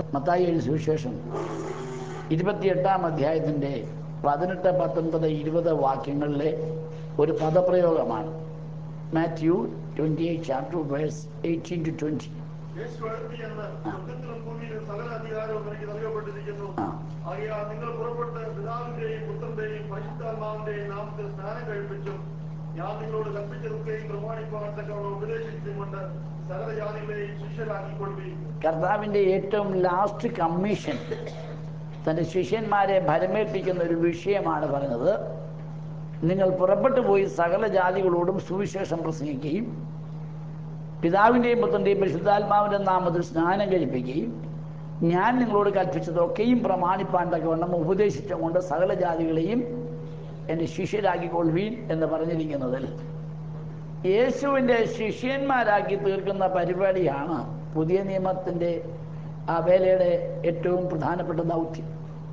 മത്തായി എഴുതിയ സുവിശേഷം 28-ാം അധ്യായത്തിൻ്റെ 18, 19, 20 വാക്യങ്ങളിലെ ഒരു പദപ്രയോഗമാണ്. Mathew 28 chapter verse 18 to 20. നിങ്ങൾ പുറപ്പെട്ട് പിതാവിന്റെയും പുത്രന്റെയും പരിശുദ്ധാത്മാവിന്റെയും നാമത്തിൽ സ്നാനം കഴിപ്പിച്ചും ഞാൻ നിങ്ങളോട് കൽപ്പിച്ചതൊക്കെയും പ്രമാണിക്കുവാൻ തക്കവണ്ണം ഉപദേശിച്ചും കൊണ്ട് സകല ജാതികളെയും ശിഷ്യരാക്കിക്കൊള്ളുകയും. കർത്താവിൻ്റെ ഏറ്റവും ലാസ്റ്റ് കമ്മീഷൻ തൻ്റെ ശിഷ്യന്മാരെ ഭരമേൽപ്പിക്കുന്ന ഒരു വിഷയമാണ് പറയുന്നത്. നിങ്ങൾ പുറപ്പെട്ടു പോയി സകല ജാതികളോടും സുവിശേഷം പ്രസംഗിക്കുകയും പിതാവിൻ്റെയും പുത്രൻ്റെയും പരിശുദ്ധാത്മാവിൻ്റെ നാമത്തിൽ സ്നാനം കഴിപ്പിക്കുകയും ഞാൻ നിങ്ങളോട് കൽപ്പിച്ചതൊക്കെയും പ്രമാണിപ്പാൻ തക്കവണ്ണം ഉപദേശിച്ചുകൊണ്ട് സകല ജാതികളെയും എൻ്റെ ശിഷ്യരാക്കിക്കൊള്ളുവീൻ എന്ന് പറഞ്ഞിരിക്കുന്നതിൽ യേശുവിൻ്റെ ശിഷ്യന്മാരാക്കി തീർക്കുന്ന പരിപാടിയാണ് പുതിയ നിയമത്തിൻ്റെ ആ വേലയുടെ ഏറ്റവും പ്രധാനപ്പെട്ട ദൗത്യം.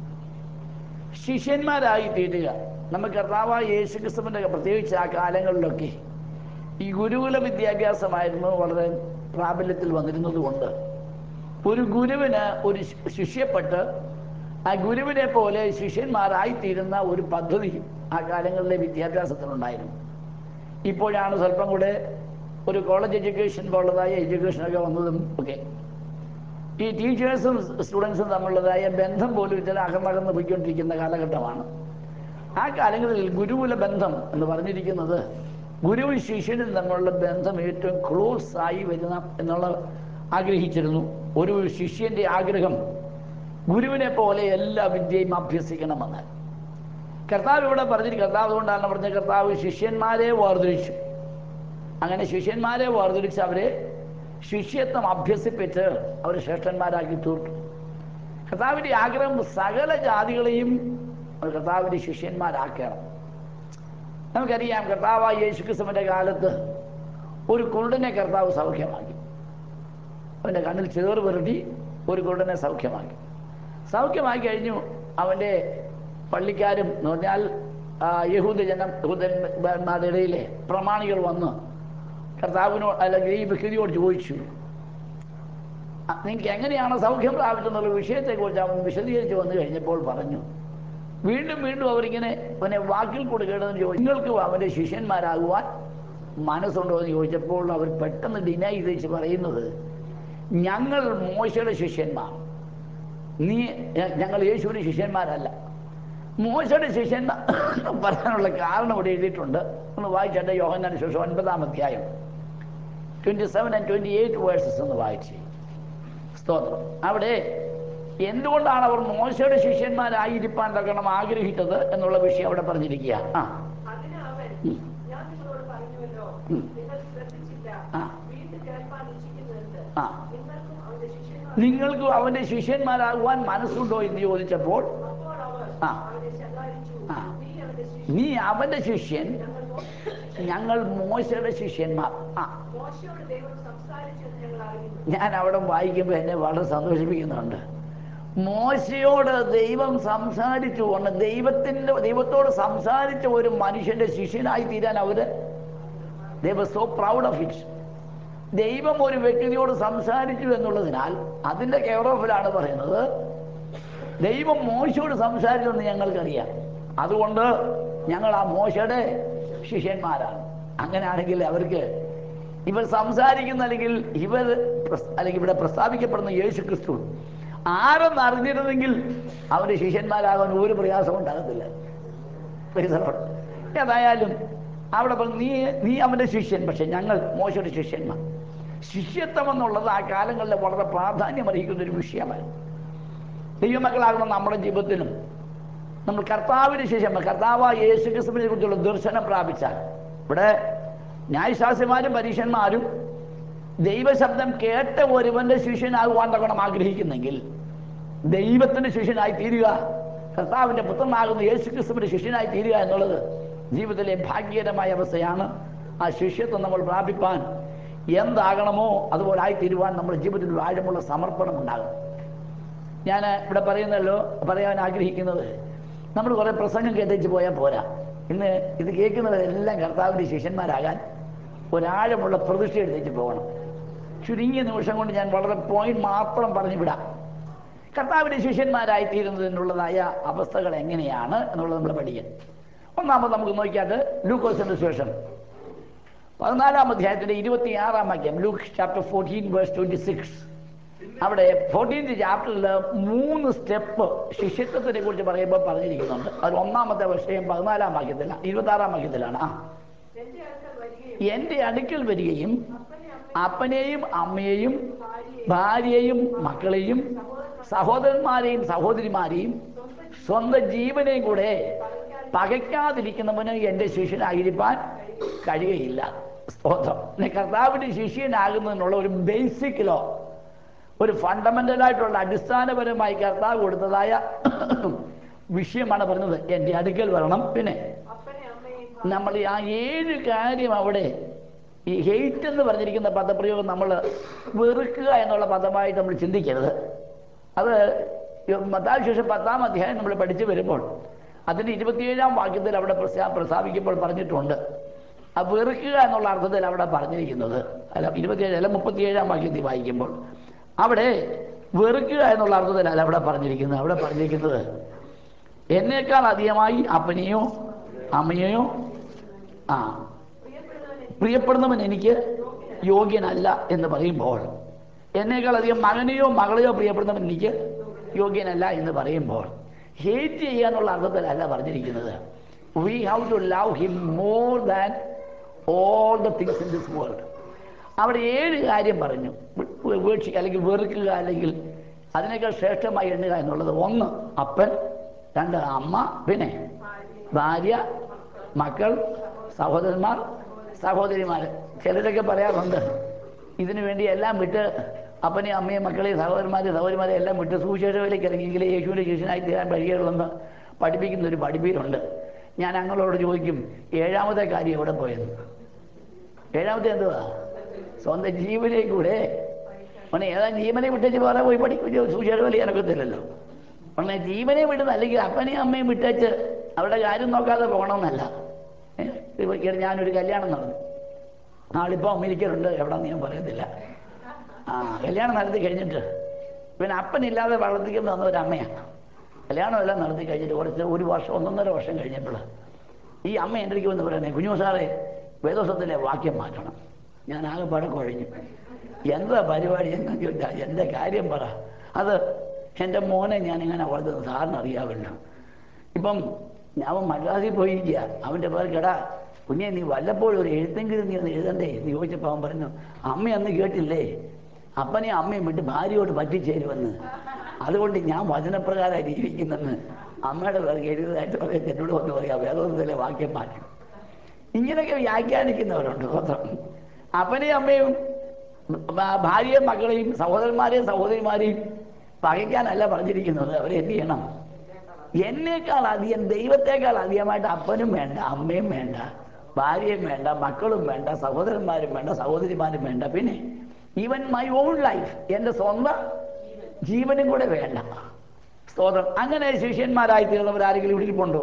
ശിഷ്യന്മാരായി തീരുക. നമുക്ക് കർത്താവായ യേശുക്രിസ്തുവിൻ്റെ പ്രത്യേകിച്ച് ആ കാലങ്ങളിലൊക്കെ ഈ ഗുരുകുല വിദ്യാഭ്യാസമായിരുന്നു വളരെ പ്രാബല്യത്തിൽ വന്നിരുന്നതുകൊണ്ട് ഒരു ഗുരുവിന് ഒരു ശിഷ്യപ്പെട്ട് ആ ഗുരുവിനെ പോലെ ശിഷ്യന്മാരായിത്തീരുന്ന ഒരു പദ്ധതി ആ കാലങ്ങളിലെ വിദ്യാഭ്യാസത്തിനുണ്ടായിരുന്നു. ഇപ്പോഴാണ് സ്വല്പം കൂടെ ഒരു കോളേജ് എഡ്യൂക്കേഷൻ പോലുള്ളതായ എഡ്യൂക്കേഷനൊക്കെ വന്നതും ഒക്കെ ഈ ടീച്ചേഴ്സും സ്റ്റുഡൻസും തമ്മിലുള്ളതായ ബന്ധം പോലും ചില അകന്നകന്ന് പോയിക്കൊണ്ടിരിക്കുന്ന കാലഘട്ടമാണ്. ആ കാലങ്ങളിൽ ഗുരുകുല ബന്ധം എന്ന് പറഞ്ഞിരിക്കുന്നത് ഗുരുവും ശിഷ്യനും തമ്മിലുള്ള ബന്ധം ഏറ്റവും ക്ലോസ് ആയി വരുന്ന എന്നുള്ള ആഗ്രഹിച്ചിരുന്നു. ഒരു ശിഷ്യൻ്റെ ആഗ്രഹം ഗുരുവിനെ പോലെ എല്ലാ വിദ്യയും അഭ്യസിക്കണമെന്ന്. കർത്താവ് ഇവിടെ പറഞ്ഞിട്ട് കർത്താവ് കൊണ്ടാണ് പറഞ്ഞത്, കർത്താവ് ശിഷ്യന്മാരെ വേർതിരിച്ചു. അങ്ങനെ ശിഷ്യന്മാരെ വേർതിരിച്ച് അവരെ ശിഷ്യത്വം അഭ്യസിപ്പിച്ച് അവരെ ശ്രേഷ്ഠന്മാരാക്കി തീർത്തു. കർത്താവിൻ്റെ ആഗ്രഹം സകല ജാതികളെയും കർത്താവിൻ്റെ ശിഷ്യന്മാരാക്കണം. നമുക്കറിയാം കർത്താവായ യേശുക്രിസ്തുവിൻ്റെ കാലത്ത് ഒരു കുരുടനെ കർത്താവ് സൗഖ്യമാക്കി. അവൻ്റെ കണ്ണിൽ ചേറ് പുരട്ടി ഒരു കുരുടനെ സൗഖ്യമാക്കി കഴിഞ്ഞു. അവൻ്റെ പള്ളിക്കാരും എന്ന് പറഞ്ഞാൽ യഹൂദന്മാരുടെ ഇടയിലെ പ്രമാണികൾ വന്ന് കർത്താവിനോട് അല്ലെങ്കിൽ ഈ വ്യക്തിയോട് ചോദിച്ചു, നിങ്ങൾക്ക് എങ്ങനെയാണ് സൗഖ്യം പ്രാപിച്ചെന്നുള്ള വിഷയത്തെക്കുറിച്ച് അവൻ വിശദീകരിച്ച് വന്നു കഴിഞ്ഞപ്പോൾ പറഞ്ഞു, വീണ്ടും അവരിങ്ങനെ അവനെ വാക്കിൽ കൂടെ കേട്ടതെന്ന് ചോദിച്ചു, നിങ്ങൾക്ക് അവൻ്റെ ശിഷ്യന്മാരാകുവാൻ മനസ്സുണ്ടോ എന്ന് ചോദിച്ചപ്പോൾ അവർ പെട്ടെന്ന് ഡിനൈ ചെയ്ത് പറയുന്നത്, ഞങ്ങൾ മോശയുടെ ശിഷ്യന്മാർ, ഞങ്ങൾ യേശുവിൻ്റെ ശിഷ്യന്മാരല്ല. മോശയുടെ ശിഷ്യന്മാർ പറയാനുള്ള കാരണം ഇവിടെ എഴുതിയിട്ടുണ്ട്. ഒന്ന് വായിച്ചേട്ടെ. യോഹന്നാൻ സുവിശേഷം 9-ാം അധ്യായം 27 and 28 വേഴ്സസ് ഒന്ന് വായിച്ച്. സ്തോത്രം. അവിടെ എന്തുകൊണ്ടാണ് അവർ മോശയുടെ ശിഷ്യന്മാരായിരിക്കാൻ തക്കണം ആഗ്രഹിച്ചത് എന്നുള്ള വിഷയം അവിടെ പറഞ്ഞിരിക്കുക. നിങ്ങൾക്ക് അവന്റെ ശിഷ്യന്മാരാകുവാൻ മനസ്സുണ്ടോ എന്ന് ചോദിച്ചപ്പോൾ നീ അവന്റെ ശിഷ്യൻ, ഞങ്ങൾ മോശയുടെ ശിഷ്യന്മാർ. ഞാൻ അവിടെ വായിക്കുമ്പോൾ എന്നെ വളരെ സന്തോഷിപ്പിക്കുന്നുണ്ട്. മോശയോട് ദൈവം സംസാരിച്ചുകൊണ്ട് ദൈവത്തോട് സംസാരിച്ച ഒരു മനുഷ്യന്റെ ശിഷ്യനായി തീരാൻ അവര് they were so proud of it. ദൈവം ഒരു വ്യക്തിയോട് സംസാരിച്ചു എന്നുള്ളതിനാൽ അതിൻ്റെ കെയർ ഓഫിലാണ് പറയുന്നത്. ദൈവം മോശയോട് സംസാരിച്ചെന്ന് ഞങ്ങൾക്കറിയാം, അതുകൊണ്ട് ഞങ്ങൾ ആ മോശയുടെ ശിഷ്യന്മാരാണ്. അങ്ങനെയാണെങ്കിൽ അവർക്ക് ഇവർ സംസാരിക്കുന്ന അല്ലെങ്കിൽ ഇവിടെ പ്രസ്താവിക്കപ്പെടുന്ന യേശു ക്രിസ്തു ആരെന്ന് അറിഞ്ഞിരുന്നെങ്കിൽ അവൻ്റെ ശിഷ്യന്മാരാകാൻ ഒരു പ്രയാസം ഉണ്ടാകത്തില്ല. ഏതായാലും അവിടെ നീ അവൻ്റെ ശിഷ്യൻ, പക്ഷെ ഞങ്ങൾ മോശയുടെ ശിഷ്യന്മാർ. ശിഷ്യത്വം എന്നുള്ളത് ആ കാലങ്ങളിൽ വളരെ പ്രാധാന്യമർഹിക്കുന്ന ഒരു വിഷയമാണ്. ദൈവമക്കളാകുന്ന നമ്മുടെ ജീവിതത്തിലും നമ്മൾ കർത്താവിൻ്റെ ശിഷ്യന്മാർ, കർത്താവായ യേശുക്രിസ്തുവിനെ കുറിച്ചുള്ള ദർശനം പ്രാപിച്ചാൽ, ഇവിടെ ന്യായശാസ്ത്രിമാരും പരീക്ഷന്മാരും ദൈവശബ്ദം കേട്ട ഒരുവന്റെ ശിഷ്യനാകുവാൻ തക്കണം ആഗ്രഹിക്കുന്നെങ്കിൽ ദൈവത്തിൻ്റെ ശിഷ്യനായി തീരുക, കർത്താവിൻ്റെ പുത്രനാകുന്ന യേശുക്രിസ്തുവിൻ്റെ ശിഷ്യനായി തീരുക എന്നുള്ളത് ജീവിതത്തിലെ ഭാഗ്യകരമായ അവസ്ഥയാണ്. ആ ശിഷ്യത്വം നമ്മൾ പ്രാപിപ്പാൻ എന്താകണമോ അതുപോലെ ആയിത്തീരുവാൻ നമ്മുടെ ജീവിതത്തിൽ ആഴമുള്ള സമർപ്പണം ഉണ്ടാകും. ഞാൻ ഇവിടെ പറയാൻ ആഗ്രഹിക്കുന്നത്, നമ്മൾ കുറേ പ്രസംഗം കേട്ടേച്ച് പോയാൽ പോരാ. ഇന്ന് ഇത് കേൾക്കുന്നവരെല്ലാം കർത്താവിൻ്റെ ശിഷ്യന്മാരാകാൻ ഒരാഴമുള്ള പ്രതിഷ്ഠ എടുത്തേച്ച് പോകണം. ചുരുങ്ങിയ നിമിഷം കൊണ്ട് ഞാൻ വളരെ പോയിന്റ് മാത്രം പറഞ്ഞു വിടാം. കർത്താവിൻ്റെ ശിഷ്യന്മാരായിത്തീരുന്നതിനുള്ളതായ അവസ്ഥകൾ എങ്ങനെയാണ് എന്നുള്ളത് നമ്മൾ പഠിക്കാം. ഒന്നാമത് നമുക്ക് നോക്കിയാൽ ലൂക്കോസിന്റെ സുവിശേഷം 14-ാം അധ്യായത്തിന്റെ 26-ാം വാക്യം, ലൂക്ക് ചാപ്റ്റർ 14:26. അവിടെ 14th ചാപ്റ്ററിൽ 3 സ്റ്റെപ്പ് ശിഷ്യത്വത്തിനെ കുറിച്ച് പറയുമ്പോൾ പറഞ്ഞിരിക്കുന്നുണ്ട്. അതിൽ ഒന്നാമത്തെ വിഷയം 14-ാം വാക്യത്തിലാണ്, 26-ാം വാക്യത്തിലാണ്. എൻ്റെ അടുക്കൽ വരികയും അപ്പനെയും അമ്മയെയും ഭാര്യയെയും മക്കളെയും സഹോദരന്മാരെയും സഹോദരിമാരെയും സ്വന്തം ജീവനെയും കൂടെ പകയ്ക്കാതിരിക്കുന്നവന് എൻ്റെ ശിഷ്യനായിരിക്കാൻ കഴിയുകയില്ല. സ്തോത്രം. കർത്താവിൻ്റെ ശിഷ്യനാകുന്നതിനുള്ള ഒരു ബേസിക് ലോ, ഒരു ഫണ്ടമെൻ്റലായിട്ടുള്ള അടിസ്ഥാനപരമായി കർത്താവ് കൊടുത്തതായ വിഷയമാണ് പറഞ്ഞത്. എൻ്റെ അടുക്കൽ വരണം. പിന്നെ നമ്മൾ ആ 7 കാര്യം അവിടെ ഈ ഹെയ്റ്റ് എന്ന് പറഞ്ഞിരിക്കുന്ന പദപ്രയോഗം നമ്മൾ വെറുക്കുക എന്നുള്ള പദമായിട്ട് നമ്മൾ ചിന്തിക്കരുത്. അത് മത്തായി സുവിശേഷം 10-ാം അധ്യായം നമ്മൾ പഠിച്ചു വരുമ്പോൾ അതിൻ്റെ 27-ാം വാക്യത്തിൽ അവിടെ പ്രസ്താവിക്കുമ്പോൾ പറഞ്ഞിട്ടുണ്ട്. ആ വെറുക്കുക എന്നുള്ള അർത്ഥത്തിൽ അവിടെ പറഞ്ഞിരിക്കുന്നത് അല്ല, 27 അല്ല 37-ാം വാക്യത്തിൽ വായിക്കുമ്പോൾ അവിടെ വെറുക്കുക എന്നുള്ള അർത്ഥത്തിലല്ല അവിടെ പറഞ്ഞിരിക്കുന്നത്. അവിടെ പറഞ്ഞിരിക്കുന്നത് എന്നേക്കാൾ അധികമായി അപ്പനെയോ അമ്മയെയോ പ്രിയപ്പെടുന്നവൻ എനിക്ക് യോഗ്യനല്ല എന്ന് പറയുമ്പോൾ, എന്നേക്കാൾ അധികം മകനെയോ മകളെയോ പ്രിയപ്പെടുന്നവൻ എനിക്ക് യോഗ്യനല്ല എന്ന് പറയുമ്പോൾ ഹേറ്റ് ചെയ്യാനുള്ള അർത്ഥത്തിലല്ല പറഞ്ഞിരിക്കുന്നത്. We have to love him more than all the things in this world. അവിടെ 7 കാര്യം പറഞ്ഞു. ഉപേക്ഷിക്കുക അല്ലെങ്കിൽ വെറുക്കുക അല്ലെങ്കിൽ അതിനേക്കാൾ ശ്രേഷ്ഠമായി എണ്ണുക എന്നുള്ളത്. 1 അപ്പൻ, 2 അമ്മ, പിന്നെ ഭാര്യ, മക്കൾ, സഹോദരന്മാർ, സഹോദരിമാർ. ചിലരൊക്കെ പറയാറുണ്ട് ഇതിനു വേണ്ടി എല്ലാം വിട്ട് അപ്പനെയും അമ്മയും മക്കളെയും സഹോദരന്മാരെ എല്ലാം വിട്ട് സുവിശേഷത്തിലേക്ക് ഇറങ്ങിയെങ്കിലേ യേശുവിൻ്റെ ശിഷ്യനായി തീരാൻ കഴിയുള്ളെന്ന് പഠിപ്പിക്കുന്നൊരു പഠിപ്പീരുണ്ട്. ഞാൻ ഞങ്ങളോട് ചോദിക്കും, 7-ാമത്തെ കാര്യം എവിടെ പോയത്? 7-ാമത്തെ എന്തുവാ? സ്വന്തം ജീവനെ കൂടെ ഏതാ ജീവനെ വിട്ടേച്ച് വേറെ പോയി പഠിക്കും സുവിശേഷം ചെയ്യാനൊക്കത്തില്ലല്ലോ. ഉടനെ ജീവനെ വിടുന്ന, അല്ലെങ്കിൽ അപ്പനെയും അമ്മയും വിട്ടേച്ച് അവരുടെ കാര്യം നോക്കാതെ പോകണമെന്നല്ല. ഞാനൊരു കല്യാണം നടന്നു, ആളിപ്പോൾ അമേരിക്കയിലുണ്ട്, എവിടെന്ന് ഞാൻ പറയത്തില്ല. കല്യാണം നടത്തി കഴിഞ്ഞിട്ട് പിന്നെ അപ്പനില്ലാതെ വളർത്തിക്കൊണ്ട് വന്ന ഒരു അമ്മയാണ്. കല്യാണമെല്ലാം നടത്തി കഴിഞ്ഞിട്ട് ഒരു വർഷം 1.5 വർഷം കഴിഞ്ഞപ്പോൾ ഈ അമ്മ എൻ്റെ അടുക്ക് വന്ന് പറയുന്നത്, കുഞ്ഞു സാറേ വേദോസത്തിലെ വാക്യം മാറ്റണം. ഞാൻ ആകെപ്പാടെ കുഴഞ്ഞു. എന്താ പരിപാടി എന്ന് ചോദിച്ചാൽ, എൻ്റെ കാര്യം പറ. അത് എൻ്റെ മോനെ ഞാനിങ്ങനെ വളർത്തുന്നത് സാറിന് അറിയാമല്ലോ. ഇപ്പം അവൻ മദ്രാസിൽ പോയിരിക്കുക. അവൻ്റെ പേർ കേടാ കുഞ്ഞെ, നീ വല്ലപ്പോഴും ഒരു എഴുത്തെങ്കിലും നീ ഒന്ന് എഴുതണ്ടേ എന്ന് ചോദിച്ചപ്പോൾ അവൻ പറഞ്ഞു, അമ്മ അന്ന് കേട്ടില്ലേ അപ്പനെയും അമ്മയും വിട്ട് ഭാര്യയോട് പറ്റിച്ചേരുമെന്ന്, അതുകൊണ്ട് ഞാൻ വചനപ്രകാരം ജീവിക്കുന്നെന്ന് അമ്മയുടെ പേർക്ക് എഴുതായിട്ട് പറയാൻ എന്നോട് വന്ന് പറയാം വേദോസത്തിലെ വാക്യം മാറ്റും. ഇങ്ങനെയൊക്കെ വ്യാഖ്യാനിക്കുന്നവരുണ്ട്. സ്വന്തം അപ്പനെയും അമ്മയും ഭാര്യയും മക്കളെയും സഹോദരന്മാരെയും സഹോദരിമാരെയും പകയ്ക്കാനല്ല പറഞ്ഞിരിക്കുന്നത്. അവരെ എന്ത് ചെയ്യണം? എന്നേക്കാൾ അധികം, ദൈവത്തെക്കാൾ അധികമായിട്ട് അപ്പനും വേണ്ട, അമ്മയും വേണ്ട, ഭാര്യയും വേണ്ട, മക്കളും വേണ്ട, സഹോദരന്മാരും വേണ്ട, സഹോദരിമാരും വേണ്ട, പിന്നെ ഈവൻ മൈ ഓൺ ലൈഫ്, എൻ്റെ സ്വന്തം ജീവനും കൂടെ വേണ്ട. സ്തോത്രം. അങ്ങനെ ശിഷ്യന്മാരായി തീർന്നവർ ആരെങ്കിലും ഇവിടെ ഇരിപ്പുണ്ടോ?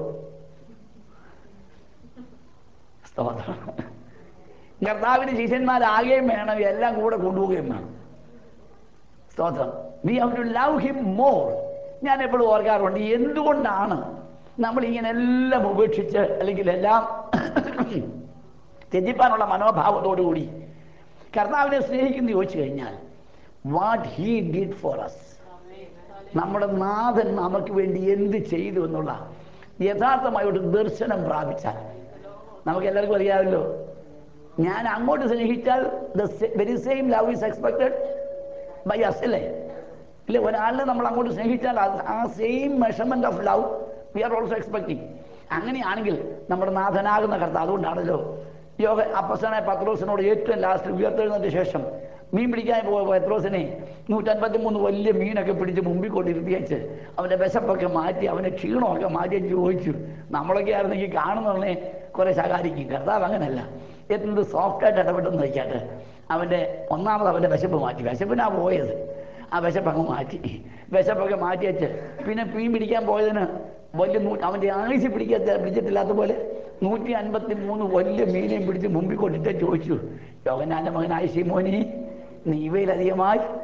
സ്തോത്രം. കർത്താവിന് ശിഷ്യന്മാരാകുകയും വേണം, എല്ലാം കൂടെ കൊണ്ടുപോവുകയും വേണം. സ്തോത്രം. We have to love him more. ഞാൻ എപ്പോഴും ഓർക്കാറുണ്ട്, എന്തുകൊണ്ടാണ് നമ്മളിങ്ങനെ എല്ലാം ഉപേക്ഷിച്ച് അല്ലെങ്കിൽ എല്ലാം ത്യജിപ്പാനുള്ള മനോഭാവത്തോടുകൂടി കർത്താവിനെ സ്നേഹിക്കുന്നു ചോദിച്ചു കഴിഞ്ഞാൽ, what he did for us, നമ്മുടെ നാഥൻ നമുക്ക് വേണ്ടി എന്ത് ചെയ്തു എന്നുള്ള യഥാർത്ഥമായൊരു ദർശനം പ്രാപിച്ചാൽ നമുക്ക് എല്ലാവർക്കും അറിയാമല്ലോ. ഞാൻ അങ്ങോട്ട് സ്നേഹിച്ചാൽ the very same love is expected by us, അല്ലേ? ഇല്ലേ, ഒരാളിനെ നമ്മൾ അങ്ങോട്ട് സ്നേഹിച്ചാൽ ആ same measurement of love we are also expecting. അങ്ങനെയാണെങ്കിൽ നമ്മുടെ നാഥനാകുന്ന കർത്താവ്, അതുകൊണ്ടാണല്ലോ അപ്പസ്തലനായ പത്രോസിനോട് ഏറ്റവും ലാസ്റ്റ് ഉയർത്തെഴുന്നതിന് ശേഷം മീൻ പിടിക്കാൻ പോയ പത്രോസിനെ 153 വലിയ മീനൊക്കെ പിടിച്ച് മുമ്പിൽ കൊണ്ടിരുത്തിയച്ച് അവൻ്റെ വിശപ്പൊക്കെ മാറ്റി, അവൻ്റെ ക്ഷീണമൊക്കെ മാറ്റി ചോദിച്ചു. നമ്മളൊക്കെ ആയിരുന്നെങ്കിൽ കാണുന്നതന്നെ കുറെ ശകാരിക്കും. കർത്താവ് അങ്ങനല്ല, എന്ത് സോഫ്റ്റായിട്ട് ഇടപെട്ടെന്ന് വയ്ക്കാട്ട് അവൻ്റെ അവൻ്റെ വിശപ്പ് മാറ്റി. വിശപ്പിനാ പോയത്, ആ വിശപ്പങ്ങ് മാറ്റി. വിശപ്പൊക്കെ മാറ്റി വെച്ച് പിന്നെ മീൻ പിടിക്കാൻ പോയതിന് വലിയ അവൻ്റെ ആയുസ് പിടിച്ചിട്ടില്ലാത്ത പോലെ 153 വലിയ മീനെയും പിടിച്ച് മുമ്പിൽ കൊണ്ടിട്ട് ചോദിച്ചു, യോഹന്നാന്റെ മകനായ ശിമോനേ, നീ ഇവയിലധികമായി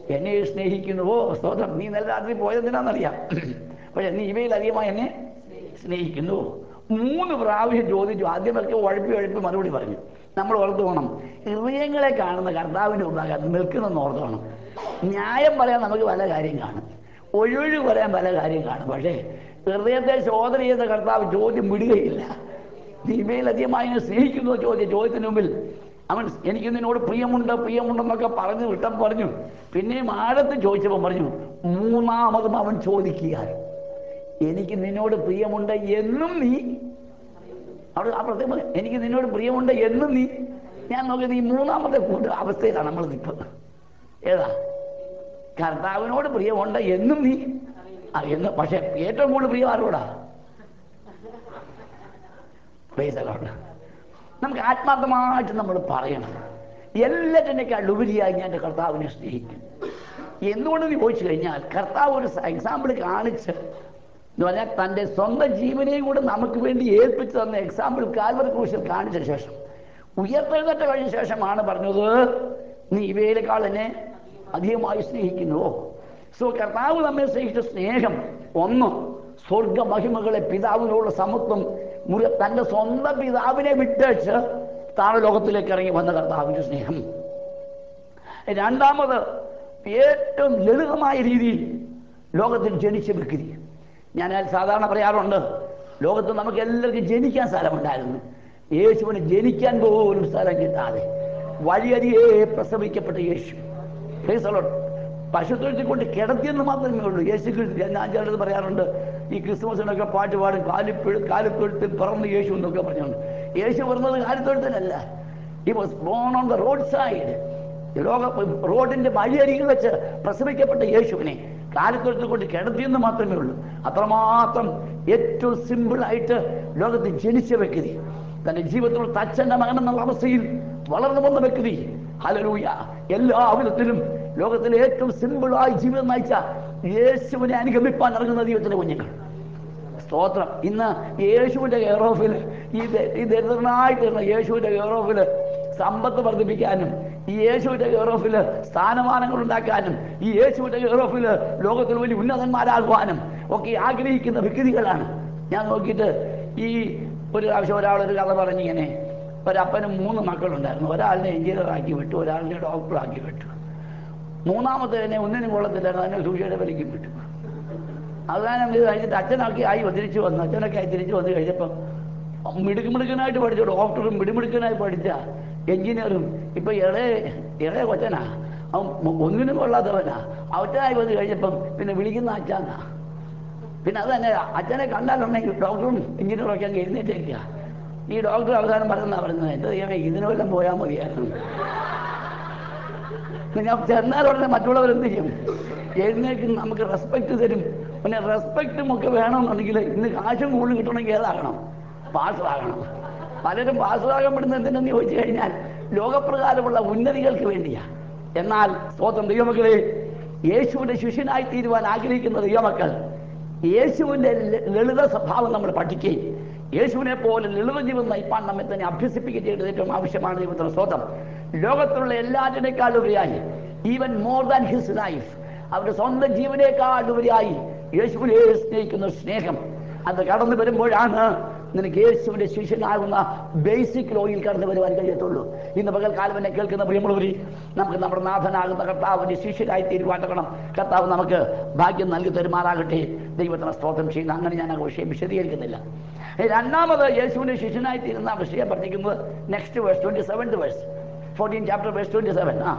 എന്നെ സ്നേഹിക്കുന്നുവോ? സ്തോത്രം. നീ നല്ല രാത്രി പോയതെന്തിനാണെന്നറിയാം, പക്ഷെ നീ ഇവയിൽ അധികമായി എന്നെ സ്നേഹിക്കുന്നുവോ? 3 പ്രാവശ്യം ചോദിച്ചു. ആദ്യമൊക്കെ ഉഴപ്പി മറുപടി പറഞ്ഞു. നമ്മൾ ഓർത്തു പോകണം, ഹൃദയങ്ങളെ കാണുന്ന കർത്താവിൻ്റെ മുമ്പാകെ നിൽക്കുന്നെന്ന് ഓർത്തു വേണം. ന്യായം പറയാൻ നമുക്ക് പല കാര്യം കാണും, ഒഴിവൊഴിവ് പറയാൻ പല കാര്യം കാണും, പക്ഷേ ഹൃദയത്തെ ശോധന ചെയ്ത കർത്താവ് ചോദ്യം വിടുകയില്ല. നീ ഇവയിലധികമായി എന്നെ സ്നേഹിക്കുന്നു ചോദ്യത്തിന് മുമ്പിൽ അവൻ എനിക്ക് നിന്നോട് പ്രിയമുണ്ടെന്നൊക്കെ പറഞ്ഞു വിട്ടം പറഞ്ഞു. പിന്നെയും ആഴത്തിൽ ചോദിച്ചപ്പോൾ പറഞ്ഞു, 3ാമതും അവൻ ചോദിക്കുക, എനിക്ക് നിന്നോട് പ്രിയമുണ്ട് എന്നും നീ. അവിടെ ആ പ്രത്യേകം എനിക്ക് നിന്നോട് പ്രിയമുണ്ട് എന്നും നീ. ഞാൻ നോക്കിയത് ഈ 3ാമത്തെ അവസ്ഥയിലാണ് നമ്മൾ നിൽക്കുന്നത്. ഏതാ? കർത്താവിനോട് പ്രിയമുണ്ട് എന്നും നീ എന്ന്. പക്ഷെ ഏറ്റവും കൂടുതൽ പ്രിയം ആരോടാ? നമുക്ക് ആത്മാർത്ഥമായിട്ട് നമ്മൾ പറയണം, എല്ലാറ്റിനേക്കാൾ ഉപരിയായി ഞാൻ എൻ്റെ കർത്താവിനെ സ്നേഹിക്കും. എന്തുകൊണ്ടെന്ന് ചോദിച്ചു കഴിഞ്ഞാൽ, കർത്താവ് ഒരു എക്സാമ്പിൾ കാണിച്ച് എന്ന് പറഞ്ഞാൽ തൻ്റെ സ്വന്തം ജീവനെയും കൂടെ നമുക്ക് വേണ്ടി ഏൽപ്പിച്ച് തന്ന എക്സാമ്പിൾ കാൽവറി ക്രൂശിൽ കാണിച്ച ശേഷം, ഉയർത്തെഴുന്നേറ്റ കഴിഞ്ഞ ശേഷമാണ് പറഞ്ഞത്, നീ ഇവയിലേക്കാൾ എന്നെ അധികമായി സ്നേഹിക്കുന്നുവോ? സോ കർത്താവ് നമ്മെ സ്നേഹിച്ച സ്നേഹം, ഒന്ന്, സ്വർഗ മഹിമകളെ പിതാവിനോടുള്ള സമത്വം തൻ്റെ സ്വന്തം പിതാവിനെ വിട്ടേച്ച് താഴെ ലോകത്തിലേക്ക് ഇറങ്ങി വന്ന കർത്താവിൻ്റെ സ്നേഹം. രണ്ടാമത്, ഏറ്റവും ലളിതമായ രീതിയിൽ ലോകത്തിൽ ജനിച്ച വ്യക്തി. ഞാൻ സാധാരണ പറയാറുണ്ട്, ലോകത്ത് നമുക്ക് എല്ലാവർക്കും ജനിക്കാൻ സ്ഥലമുണ്ടായിരുന്നു, യേശുവിന് ജനിക്കാൻ പോലും സ്ഥലം കിട്ടാതെ വഴിയരികെ പ്രസവിക്കപ്പെട്ട യേശു. പശുത്തൊഴുത്തിൽ കൊണ്ട് കിടത്തിയെന്ന് മാത്രമേ ഉള്ളൂ യേശു ക്രിസ്തു. ഞാൻ ചിലത് പറയാറുണ്ട്, ഈ ക്രിസ്മസിനൊക്കെ പാട്ട് പാടും, കാലിത്തൊഴുത്തിൽ പിറന്ന് യേശു എന്നൊക്കെ പറഞ്ഞുകൊണ്ട്. യേശു പറഞ്ഞത് കാലിത്തൊഴുത്തിനല്ല. He was born on the road side. റോഡിന്റെ വഴിയരികിൽ വെച്ച് പ്രസവിക്കപ്പെട്ട യേശുവിനെ കാലിത്തൊഴുത്തിൽ കൊണ്ട് കിടത്തിയെന്ന് മാത്രമേ ഉള്ളൂ. അത്രമാത്രം ഏറ്റവും സിമ്പിളായിട്ട് ലോകത്തിൽ ജനിച്ച വ്യക്തി, തന്റെ ജീവിതത്തിലുള്ള തച്ചന്റെ മകൻ എന്നുള്ള അവസ്ഥയിൽ വളർന്നു വന്ന വ്യക്തി. ഹല്ലേലൂയ. എല്ലാ വിധത്തിലും ലോകത്തിലെ ഏറ്റവും സിമ്പിളായി ജീവിതം നയിച്ച യേശുവിനെ അനുഗമിപ്പാൻ ഇറങ്ങുന്ന ദൈവത്തിന്റെ കുഞ്ഞുങ്ങൾ. സ്തോത്രം. ഇന്ന് യേശുവിന്റെ കെയർ ഓഫിൽ ഈ ദരിദ്രനായിട്ടിരുന്ന യേശുവിന്റെ കെയർ ഓഫിൽ സമ്പത്ത് വർദ്ധിപ്പിക്കാനും, ഈ യേശുവിന്റെ കെയർ ഓഫിൽ സ്ഥാനമാനങ്ങൾ ഉണ്ടാക്കാനും, ഈ യേശുവിന്റെ കെയർ ഓഫിൽ ലോകത്തിൽ വലിയ ഉന്നതന്മാരാകുവാനും ഒക്കെ ആഗ്രഹിക്കുന്ന വ്യക്തികളാണ്. ഞാൻ നോക്കിയിട്ട് ഈ ഒരു പ്രാവശ്യം ഒരാളൊരു കഥ പറഞ്ഞിങ്ങനെ, ഒരപ്പനും 3 മക്കളുണ്ടായിരുന്നു. ഒരാളിനെ എഞ്ചിനീയറാക്കി വിട്ടു, ഒരാളിനെ ഡോക്ടറാക്കി വിട്ടു, മൂന്നാമത്തേനെ ഒന്നിനും കൊള്ളത്തില്ലായിരുന്നു, അതിനെ സൂര്യയുടെ വിലയ്ക്കും വിട്ടു. അവസാനം ഇത് കഴിഞ്ഞിട്ട് അച്ഛനൊക്കെ തിരിച്ചു വന്നു. അച്ഛനൊക്കെ തിരിച്ചു വന്നു കഴിഞ്ഞപ്പം മിടുക്കനായിട്ട് പഠിച്ച ഡോക്ടറും മിടുമിടുക്കനായി പഠിച്ച എഞ്ചിനീയറും ഇപ്പം ഇളയ കൊച്ചനാ, അവൻ ഒന്നിനും കൊള്ളാത്തവനാ. അവറ്റനായി വന്നു കഴിഞ്ഞപ്പം പിന്നെ വിളിക്കുന്ന അച്ഛനാ. പിന്നെ അത് തന്നെ, അച്ഛനെ കണ്ടാലുണ്ടെങ്കിൽ ഡോക്ടറും എഞ്ചിനീയറും ഒക്കെ അങ്ങ് എഴുന്നേറ്റേക്കുക. ഈ ഡോക്ടർ അവസാനം പറയുന്നത്, എന്താ ചെയ്യാൻ ഇതിനെല്ലാം പോയാൽ മതിയായിരുന്നു. ഞാൻ ചെന്നാലുടനെ മറ്റുള്ളവരെന്ത് ചെയ്യും? എഴുന്നേക്കും, നമുക്ക് റെസ്പെക്ട് തരും. പിന്നെ റെസ്പെക്റ്റും ഒക്കെ വേണമെന്നുണ്ടെങ്കിൽ ഇന്ന് കാശും കൂടുതൽ കിട്ടണമെങ്കിൽ ഏതാകണം? പാസ്സാകണം. പലരും പാസ്സാകപ്പെടുന്നത് എന്തിനെന്ന് ചോദിച്ചു കഴിഞ്ഞാൽ ലോകപ്രകാരമുള്ള ഉന്നതികൾക്ക് വേണ്ടിയാ. എന്നാൽ സ്വന്തം ദൈവമക്കളെ, യേശുവിന്റെ ശിഷ്യനായി തീരുവാൻ ആഗ്രഹിക്കുന്ന ദൈവമക്കൾ യേശുവിന്റെ ലളിത സ്വഭാവം നമ്മൾ പഠിക്കുകയും യേശുവിനെ പോലെ ലളിത ജീവിതം നയിപ്പാൻ നമ്മെ തന്നെ അഭ്യസിപ്പിക്കുകയും ചെയ്തത് ഏറ്റവും ആവശ്യമാണ്. ദൈവത്തിന്റെ സ്വന്തം ലോകത്തിലുള്ള എല്ലാറ്റിനേക്കാൾ ഉപരിയായി, even more than his life, അവരുടെ സ്വന്തം ജീവനേക്കാൾ ഉപരിയായി യേശുവിനെ സ്നേഹിക്കുന്ന സ്നേഹം അത് കടന്നു വരുമ്പോഴാണ് നിനക്ക് യേശുവിന്റെ ശിഷ്യനാകുന്ന ബേസിക് ലോയിൽ കടന്നു വരുവാൻ കഴിയത്തുള്ളൂ. ഇന്ന് പകൽക്കാലം എന്നെ കേൾക്കുന്ന പ്രിയമുള്ളവരെ, നമുക്ക് നമ്മുടെ നാഥനാകുന്ന കർത്താവിന്റെ ശിഷ്യരായി തീരുവാൻ തക്കണം കർത്താവ് നമുക്ക് ഭാഗ്യം നൽകി തരുമാറാകട്ടെ. ദൈവത്തിന് സ്തോത്രം ചെയ്യുന്ന അങ്ങനെ ഞാൻ ആ വിഷയം വിശദീകരിക്കുന്നില്ല. രണ്ടാമത് യേശുവിന്റെ ശിഷ്യനായി തീരുന്ന വിഷയം പറഞ്ഞിരിക്കുന്നത് next verse, 27th verse, 14th chapter verse 27.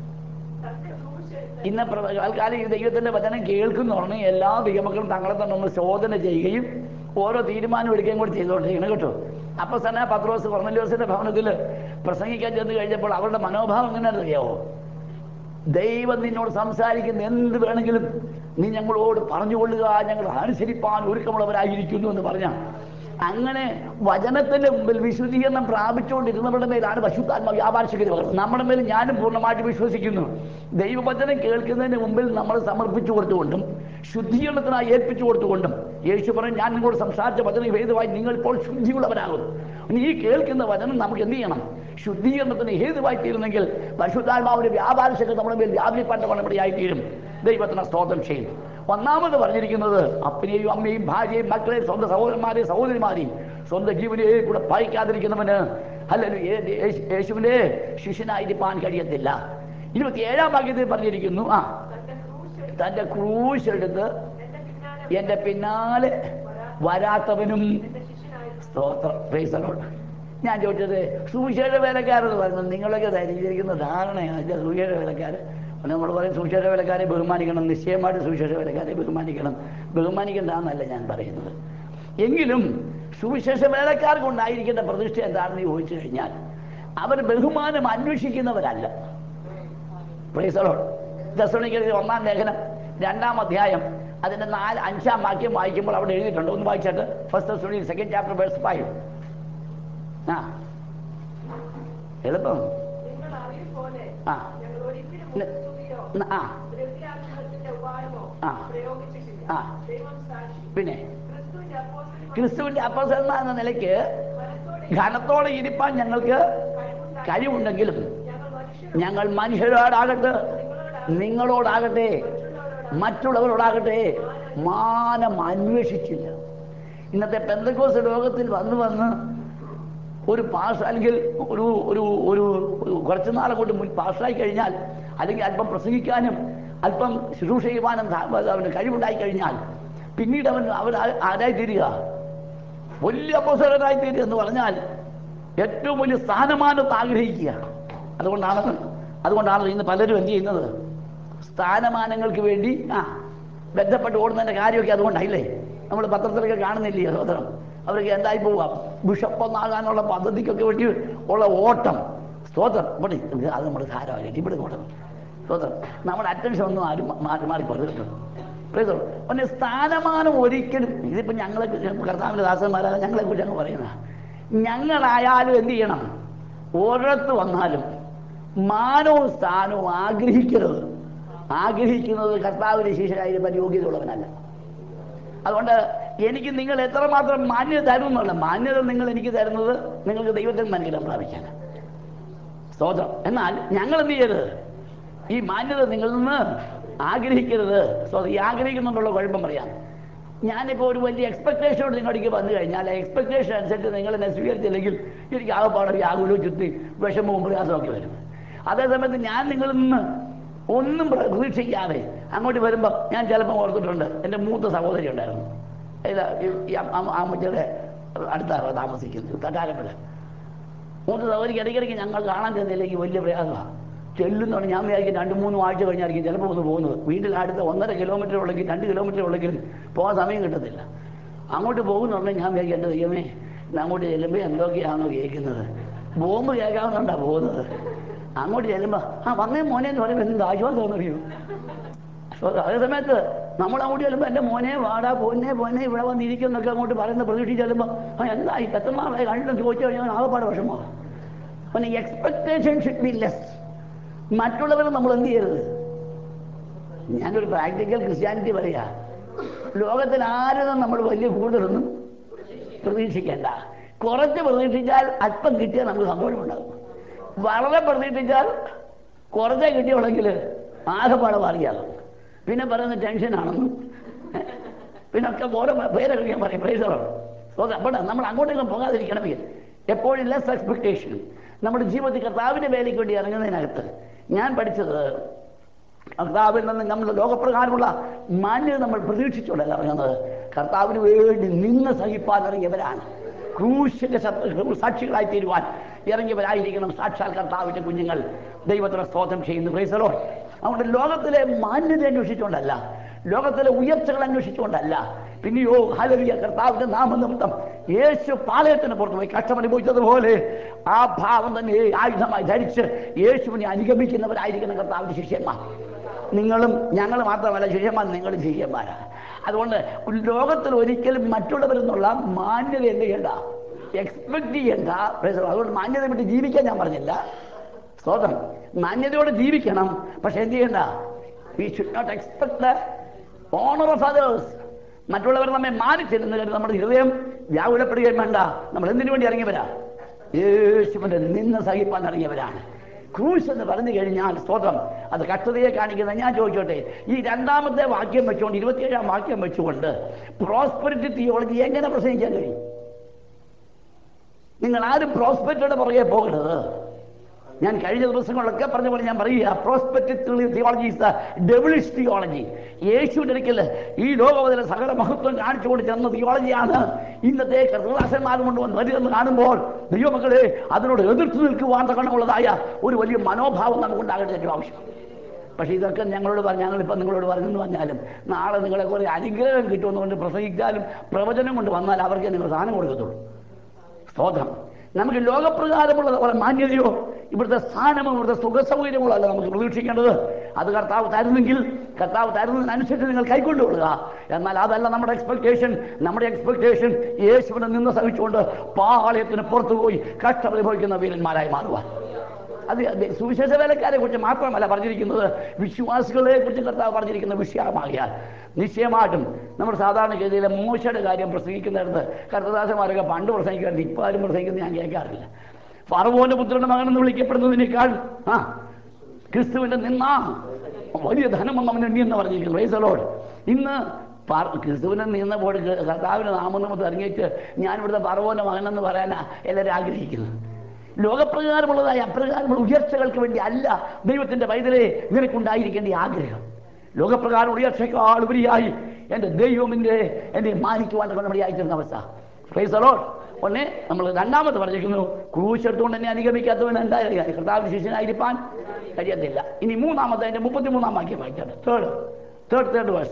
ഇന്ന് ആൾക്കാർ ഈ ദൈവത്തിന്റെ വചനം കേൾക്കുന്ന ഉടനെ എല്ലാ ദൈവമക്കളും തങ്ങളെ തന്നെ ഒന്ന് ശോധന ചെയ്യുകയും ഓരോ തീരുമാനം എടുക്കുകയും കൂടി ചെയ്തുകൊണ്ടിരിക്കണം കേട്ടോ. അപ്പൊ തന്നെ പത്രോസ് കൊർന്നല്യോസിന്റെ ഭവനത്തിൽ പ്രസംഗിക്കാൻ ചെന്ന് കഴിഞ്ഞപ്പോൾ അവരുടെ മനോഭാവം എങ്ങനെയാണെന്ന് അറിയാവോ? ദൈവം നിന്നോട് സംസാരിക്കുന്ന എന്ത് വേണമെങ്കിലും നീ ഞങ്ങളോട് പറഞ്ഞുകൊള്ളുക, ഞങ്ങൾ അനുസരിപ്പാൻ ഒരുക്കമുള്ളവരായിരിക്കുന്നു എന്ന് പറഞ്ഞാൽ, അങ്ങനെ വചനത്തിന്റെ മുമ്പിൽ വിശുദ്ധീകരണം പ്രാപിച്ചുകൊണ്ടിരുന്നവരുടെ മേലാണ് പരിശുദ്ധാത്മാവ് വ്യാപാരിച്ചത്. നമ്മുടെ മേൽ ഞാനും പൂർണ്ണമായിട്ട് വിശ്വസിക്കുന്നു. ദൈവവചനം കേൾക്കുന്നതിന് മുമ്പിൽ നമ്മൾ സമർപ്പിച്ചു കൊടുത്തുകൊണ്ടും ശുദ്ധീകരണത്തിനായി ഏൽപ്പിച്ചു കൊടുത്തുകൊണ്ടും യേശു പറയും, ഞാൻ നിങ്ങളോട് സംസാരിച്ച വചനം ഹേതുവായി നിങ്ങൾ ഇപ്പോൾ ശുദ്ധിയുള്ളവരാകും. ഇനി ഈ കേൾക്കുന്ന വചനം നമുക്ക് എന്ത് ചെയ്യണം? ശുദ്ധീകരണത്തിന് ഹേതുവായി തീരുന്നെങ്കിൽ പരിശുദ്ധാത്മാവിന്റെ വ്യാപാര ശക്തി നമ്മുടെ മേൽ വ്യാപരിപ്പാൻ പണപടിയായി തീരും. ദൈവത്തിന് സ്തോത്രം ചെയ്യും. ഒന്നാമത് പറഞ്ഞിരിക്കുന്നത് അപ്പനെയും അമ്മയും ഭാര്യയും മക്കളെയും സ്വന്തം സഹോദരന്മാരെയും സഹോദരിമാരെയും സ്വന്തം ജീവനെയും കൂടെ പായിക്കാതിരിക്കുന്നവന് യേശുവിന്റെ ശിഷ്യനായിരിക്കാൻ കഴിയത്തില്ല. 27-ാം വാക്യത്തിൽ പറഞ്ഞിരിക്കുന്നു, തന്റെ ക്രൂശ് എടുത്ത് എന്റെ പിന്നാലെ വരാത്തവനും സ്തോത്രം. Praise the Lord. ഞാൻ ചോദിച്ചത്, സുവിശേഷ വേലക്കാരെന്ന് പറയുന്നത് നിങ്ങളൊക്കെ ധരിച്ചിരിക്കുന്ന ധാരണയാണ്. സുവിശേഷ വേലക്കാർ നമ്മൾ പറയും സുവിശേഷ വേലക്കാരെ ബഹുമാനിക്കണം, നിശ്ചയമായിട്ട് സുവിശേഷ വേലക്കാരെ ബഹുമാനിക്കണം. ബഹുമാനിക്കേണ്ടെന്നല്ല ഞാൻ പറയുന്നത്. എങ്കിലും സുവിശേഷ വേലക്കാർക്കുണ്ടായിരിക്കേണ്ട പ്രതിഷ്ഠ എന്താണെന്ന് ചോദിച്ചു കഴിഞ്ഞാൽ അവർ ബഹുമാനം അന്വേഷിക്കുന്നവരല്ല. Praise the Lord. തെസ്സലോനിക്കർ 1-ാം ലേഖനം 2-ാം അധ്യായം അതിന്റെ 4-5-ാം വാക്യം വായിക്കുമ്പോൾ അവിടെ എഴുതിയിട്ടുണ്ട്. ഒന്ന് വായിച്ചിട്ട്. 1 Thessalonians 2nd chapter verse 5. എളുപ്പം. പിന്നെ ക്രിസ്തുവിന്റെ അപ്പോസ്തലൻ എന്ന നിലയ്ക്ക് ഘനത്തോടെ ഇരിപ്പാൻ ഞങ്ങൾക്ക് കഴിവുണ്ടെങ്കിലും ഞങ്ങൾ മനുഷ്യരോടാകട്ടെ, നിങ്ങളോടാകട്ടെ, മറ്റുള്ളവരോടാകട്ടെ മാനം അന്വേഷിച്ചില്ല. ഇന്നത്തെ പെന്തക്കോസ്ത് ലോകത്തിൽ വന്ന് ഒരു പാസ് അല്ലെങ്കിൽ ഒരു കുറച്ചു നാൾ അങ്ങോട്ട് പാസ്സായി കഴിഞ്ഞാൽ, അല്ലെങ്കിൽ അല്പം പ്രസംഗിക്കാനും അല്പം ശുശ്രൂഷ ചെയ്യുവാനും അവന് കഴിവുണ്ടായി കഴിഞ്ഞാൽ പിന്നീട് അവൻ ആരായി തീരുക? വലിയ അപ്പോസ്തലനായി തീരുക എന്ന് പറഞ്ഞാൽ ഏറ്റവും വലിയ സ്ഥാനമാനത്ത് ആഗ്രഹിക്കുക. അതുകൊണ്ടാണ് ഇന്ന് പലരും എന്ത് ചെയ്യുന്നത്? സ്ഥാനമാനങ്ങൾക്ക് വേണ്ടി ബന്ധപ്പെട്ട് ഓടുന്നതിൻ്റെ കാര്യമൊക്കെ അതുകൊണ്ടായില്ലേ? നമ്മൾ പത്രത്തിലൊക്കെ കാണുന്നില്ലേ സഹോദരം? അവർക്ക് എന്തായി പോവാം? ബിഷപ്പൊന്നാകാനുള്ള പദ്ധതിക്കൊക്കെ വേണ്ടി ഉള്ള ഓട്ടം. സ്തോത്രം. അത് നമ്മൾ ധാരാളം ഇവിടെ ഓടണം. സ്തോത്രം. നമ്മുടെ അറ്റൻഷൻ ഒന്നും ആരും മാറിപ്പോകരുത്. പിന്നെ സ്ഥാനമാനം ഒരിക്കലും, ഇതിപ്പോൾ ഞങ്ങളെ കർത്താവിൻ്റെ ദാസന്മാരാണ് ഞങ്ങളെ കുറിച്ച് അങ്ങ് പറയുന്നത്. ഞങ്ങളായാലും എന്ത് ചെയ്യണം? ഓരോരുത്തർ വന്നാലും മാനവും സ്ഥാനവും ആഗ്രഹിക്കുന്നത് കർത്താവിന്റെ ശിഷ്യനായിരിക്കാൻ യോഗ്യതയുള്ളവനല്ല. അതുകൊണ്ട് എനിക്ക് നിങ്ങൾ എത്രമാത്രം മാന്യത തരും എന്നുള്ള മാന്യത നിങ്ങൾ എനിക്ക് തരുന്നത് നിങ്ങൾക്ക് ദൈവത്തിൽ നിന്ന് അനുഗ്രഹം പ്രാപിക്കാനാണ്. സ്തോത്രം. എന്നാൽ ഞങ്ങൾ എന്ത് ചെയ്യരുത്? ഈ മാന്യത നിങ്ങളിൽ നിന്ന് ആഗ്രഹിക്കരുത്. ഈ ആഗ്രഹിക്കുന്നുണ്ടുള്ള കുഴപ്പം പറയാം. ഞാനിപ്പോൾ ഒരു വലിയ എക്സ്പെക്ടേഷനോട് നിങ്ങളിലേക്ക് വന്നു കഴിഞ്ഞാൽ ആ എക്സ്പെക്ടേഷൻ അനുസരിച്ച് നിങ്ങൾ എന്നെ സ്വീകരിച്ചില്ലെങ്കിൽ എനിക്ക് ആകെപ്പാടെ വ്യാകുലവും ചുറ്റി വിഷമവും പ്രയാസമൊക്കെ വരും. അതേസമയത്ത് ഞാൻ നിങ്ങളിൽ നിന്ന് ഒന്നും പ്രതീക്ഷിക്കാതെ അങ്ങോട്ട് വരുമ്പോൾ ഞാൻ ചിലപ്പോൾ ഓർത്തിട്ടുണ്ട്, എൻ്റെ മൂത്ത സഹോദരി ഉണ്ടായിരുന്നു. ഈ അമ്മച്ചിയുടെ അടുത്താണ് താമസിക്കുന്നത്, തട്ടാരപ്പുഴ. മൂത്ത സഹോദരിക്ക് ഇടയ്ക്കിടയ്ക്ക് ഞങ്ങൾ കാണാൻ ചെന്നില്ലെങ്കിൽ വലിയ പ്രയാസമാണ്. ചെല്ലുന്നതാണ്. ഞാൻ വിചാരിക്കും 2-3 ആഴ്ച കഴിഞ്ഞായിരിക്കും ചിലപ്പോൾ ഒന്ന് പോകുന്നത്. വീട്ടിൽ അടുത്ത് 1.5 കിലോമീറ്റർ ഉള്ളെങ്കിൽ 2 കിലോമീറ്റർ ഉള്ളെങ്കിൽ പോകാൻ സമയം കിട്ടത്തില്ല. അങ്ങോട്ട് പോകുന്നുണ്ടെങ്കിൽ ഞാൻ വിചാരിക്കും, എൻ്റെ ദൈവമേ, അങ്ങോട്ട് ചെല്ലുമ്പോൾ എന്തൊക്കെയാണോ കേൾക്കുന്നത്? ബോംബ് കേൾക്കാവുന്നുണ്ടാണ് പോകുന്നത്. അങ്ങോട്ട് ചെല്ലുമ്പോൾ വന്നേ മോനെ എന്ന് പറയുമ്പോൾ എന്ത് ആശ്വാസം അറിയൂ. അതേ സമയത്ത് നമ്മൾ അങ്ങോട്ട് ചെല്ലുമ്പോൾ എൻ്റെ മോനെ വാടാ പോന്നെ ഇവിടെ വന്നിരിക്കും എന്നൊക്കെ അങ്ങോട്ട് പറയുന്ന പ്രതീക്ഷ ചെല്ലുമ്പോൾ എന്തായി പെട്ടെന്നാളെ കണ്ടിട്ട് ചോദിച്ചു കഴിഞ്ഞാൽ ആകെപ്പാട് വിഷമമാണ്. പിന്നെ എക്സ്പെക്ടേഷൻ ഷുഡ് ബി ലെസ്. മറ്റുള്ളവരെ നമ്മൾ എന്ത് ചെയ്യരുത്? ഞാനൊരു പ്രാക്ടിക്കൽ ക്രിസ്ത്യാനിറ്റി പറയാ. ലോകത്തിൽ ആരും നമ്മൾ വലിയ കൂടുതലൊന്നും പ്രതീക്ഷിക്കേണ്ട. കുറച്ച് പ്രതീക്ഷിച്ചാൽ അല്പം കിട്ടിയാൽ നമുക്ക് സന്തോഷമുണ്ടാകും. വളരെ പ്രതീക്ഷിച്ചാൽ കുറച്ചേ കിട്ടിയുള്ളെങ്കിൽ ആകെപ്പാടെ മാറിയാകും. പിന്നെ പറയുന്ന ടെൻഷനാണെന്നും പിന്നെ ഒക്കെ ഓരോ പേരൊക്കെ ഞാൻ പറയും. പ്രൈസറാണ്. അപ്പോൾ നമ്മൾ അങ്ങോട്ടേക്കും പോകാതിരിക്കണമെങ്കിൽ എപ്പോഴും ലെസ് എക്സ്പെക്ടേഷൻ. നമ്മുടെ ജീവിതത്തിൽ കർത്താവിൻ്റെ വേലയ്ക്ക് വേണ്ടി ഇറങ്ങുന്നതിനകത്ത് ഞാൻ പഠിച്ചത്, കർത്താവിൽ നിന്ന് നമ്മൾ ലോകപ്രകാരമുള്ള മാന്യത നമ്മൾ പ്രതീക്ഷിച്ചുകൊണ്ടല്ല ഇറങ്ങുന്നത്. കർത്താവിന് വേണ്ടി നിന്ന് സഹിപ്പാൻ ഇറങ്ങിയവരാണ്. ക്രൂശിന്റെ സാക്ഷികളായി തീരുവാൻ ഇറങ്ങിയവരായിരിക്കണം സാക്ഷാൽ കർത്താവിൻ്റെ കുഞ്ഞുങ്ങൾ. ദൈവത്തിന് സ്തോത്രം ചെയ്യുന്നു. Praise the Lord. അതുകൊണ്ട് ലോകത്തിലെ മാന്യത അന്വേഷിച്ചുകൊണ്ടല്ല, ലോകത്തിലെ ഉയർച്ചകൾ അന്വേഷിച്ചുകൊണ്ടല്ല, പിന്നെയോ ഹല്ലേലൂയ കർത്താവിന്റെ നാമനിമിത്തം യേശു പാളയത്തിന് പുറത്തു പോയി കഷ്ടം അനുഭവിച്ചതുപോലെ ആ ഭാവം തന്നെ ആയുധമായി ധരിച്ച് യേശുവിനെ അനുഗമിക്കുന്നവരായിരിക്കണം കർത്താവിന്റെ ശിഷ്യന്മാർ. നിങ്ങളും ഞങ്ങൾ മാത്രമല്ല ശിഷ്യന്മാർ, നിങ്ങളും ശിഷ്യന്മാരാണ്. അതുകൊണ്ട് ലോകത്തിൽ ഒരിക്കലും മറ്റുള്ളവരെന്നുള്ള മാന്യത എന്ത് ചെയ്യണ്ട, എക്സ്പെക്ട് ചെയ്യണ്ട. അതുകൊണ്ട് മാന്യത വിട്ട് ജീവിക്കാൻ ഞാൻ പറഞ്ഞില്ല. സ്തോത്രം. മാന്യതയോടെ ജീവിക്കണം. പക്ഷെ എന്ത് ചെയ്യണ്ട? We should not expect honour of others. മറ്റുള്ളവർ നമ്മെ മാനിച്ചിരുന്നു കരുതി നമ്മുടെ ഹൃദയം വ്യാകുലപ്പെടുകയും വേണ്ട. നമ്മൾ എന്തിനു വേണ്ടി ഇറങ്ങിയവരാ? യേശുവിന്റെ നിന്ന സഹിപ്പാൻ ഇറങ്ങിയവരാണ്. ക്രൂശ് എന്ന് പറഞ്ഞു കഴിഞ്ഞാൽ സ്തോത്രം, അത് കഷ്ടതയെ കാണിക്കുന്ന. ഞാൻ ചോദിച്ചോട്ടെ, ഈ രണ്ടാമത്തെ വാക്യം വെച്ചുകൊണ്ട് 27-ാം വാക്യം വെച്ചുകൊണ്ട് പ്രോസ്പെരിറ്റി തിയോളജി എങ്ങനെ പ്രസംഗിക്കാൻ കഴിയും? നിങ്ങൾ ആരും പ്രോസ്പെരിറ്റിയുടെ പുറകെ പോകരുത്. ഞാൻ കഴിഞ്ഞ ദിവസങ്ങളിലൊക്കെ പറഞ്ഞ പോലെ ഞാൻ പറയുക, prospective theology is the devilish theology. യേശുവിൻ്റെ ഒരിക്കൽ ഈ ലോകത്തിലെ സകല മഹത്വം കാണിച്ചുകൊണ്ട് ചെന്ന തിയോളജിയാണ് ഇന്നത്തെ കർത്തദാസന്മാർ കൊണ്ടുവന്ന് വരുമെന്ന് കാണുമ്പോൾ ദൈവമക്കളെ, അതിനോട് എതിർത്ത് നിൽക്കുവാൻ തക്കമുള്ളതായ ഒരു വലിയ മനോഭാവം നമുക്കുണ്ടാകേണ്ട ഏറ്റവും ആവശ്യം. പക്ഷേ ഇതൊക്കെ ഞങ്ങളോട് ഞങ്ങളിപ്പോൾ നിങ്ങളോട് പറഞ്ഞെന്ന് പറഞ്ഞാലും നാളെ നിങ്ങളെ കുറേ അനുഗ്രഹം കിട്ടുമെന്നുകൊണ്ട് പ്രസംഗിച്ചാലും പ്രവചനം കൊണ്ട് വന്നാൽ അവർക്ക് നിങ്ങൾ സാധനം കൊടുക്കത്തുള്ളൂ. സ്തോത്രം. നമുക്ക് ലോകപ്രകാരമുള്ള പോലെ മാന്യതയോ ഇവിടുത്തെ സ്ഥാനമോ ഇവിടുത്തെ സുഖസൗകര്യങ്ങളോ അല്ല നമുക്ക് പ്രതീക്ഷിക്കേണ്ടത്. അത് കർത്താവ് തരുന്നെങ്കിൽ കർത്താവ് തരുന്നതിനനുസരിച്ച് നിങ്ങൾ കൈക്കൊണ്ടുകൊള്ളുക. എന്നാൽ അതല്ല നമ്മുടെ എക്സ്പെക്ടേഷൻ. നമ്മുടെ എക്സ്പെക്ടേഷൻ യേശുവിനെ നിന്ന് സഹിച്ചുകൊണ്ട് പാളയത്തിന് പുറത്തു പോയി കഷ്ടമനുഭവിക്കുന്ന വീരന്മാരായി മാറുക. അത് സുവിശേഷ വേലക്കാരെ കുറിച്ച് മാത്രമല്ല പറഞ്ഞിരിക്കുന്നത്, വിശ്വാസികളെ കുറിച്ച് കർത്താവ് പറഞ്ഞിരിക്കുന്ന വിഷയമാകിയാൽ നിശ്ചയമായിട്ടും നമ്മൾ സാധാരണഗതിയിലെ മോശയുടെ കാര്യം പ്രസംഗിക്കുന്നിടത്ത് കർത്തദാസന്മാരൊക്കെ പണ്ട് പ്രസംഗിക്കാറുണ്ട്. ഇപ്പോൾ ആരും പ്രസംഗിക്കുന്നത് ഞാൻ കേൾക്കാറില്ല. ഫറവോന്റെ പുത്രന്റെ മകനെന്ന് വിളിക്കപ്പെടുന്നതിനേക്കാൾ ക്രിസ്തുവിന്റെ നിന്ന വലിയ ധനമൊന്നും അവൻ എണ്ണി എന്ന് പറഞ്ഞിരിക്കുന്നു. Praise the Lord. ഇന്ന് ക്രിസ്തുവിനെ നിന്നപ്പോൾ കർത്താവിന്റെ നാമം ഇറങ്ങിയിട്ട് ഞാൻ ഇവിടുത്തെ ഫറവോന്റെ മകനെന്ന് പറയാനാ എല്ലാവരും ആഗ്രഹിക്കുന്നത്. ലോകപ്രകാരമുള്ളതായ അപ്രകാരമുള്ള ഉയർച്ചകൾക്ക് വേണ്ടി അല്ല ദൈവത്തിന്റെ പൈതലേ നിനക്കുണ്ടായിരിക്കേണ്ട ആഗ്രഹം. ലോകപ്രകാരം ഉയർച്ചയ്ക്കാൾ ഉപരിയായി എൻ്റെ ദൈവമിൻ്റെ എന്നെ മാനിക്കുവാൻ നമ്മുടെ അയച്ചിരുന്ന അവസ്ഥ. Praise the Lord. ഒന്നേ നമ്മൾ രണ്ടാമത് പറഞ്ഞിരിക്കുന്നു, ക്രൂശെടുത്തുകൊണ്ട് എന്നെ അനുഗമിക്കാത്തവൻ എന്തായാലും കർത്താവിന് ശിഷ്യനായിരിക്കാൻ കഴിയത്തില്ല. ഇനി മൂന്നാമത്തെ അതിന്റെ 33-ാം വാക്യം വായിച്ചാണ്. Third verse.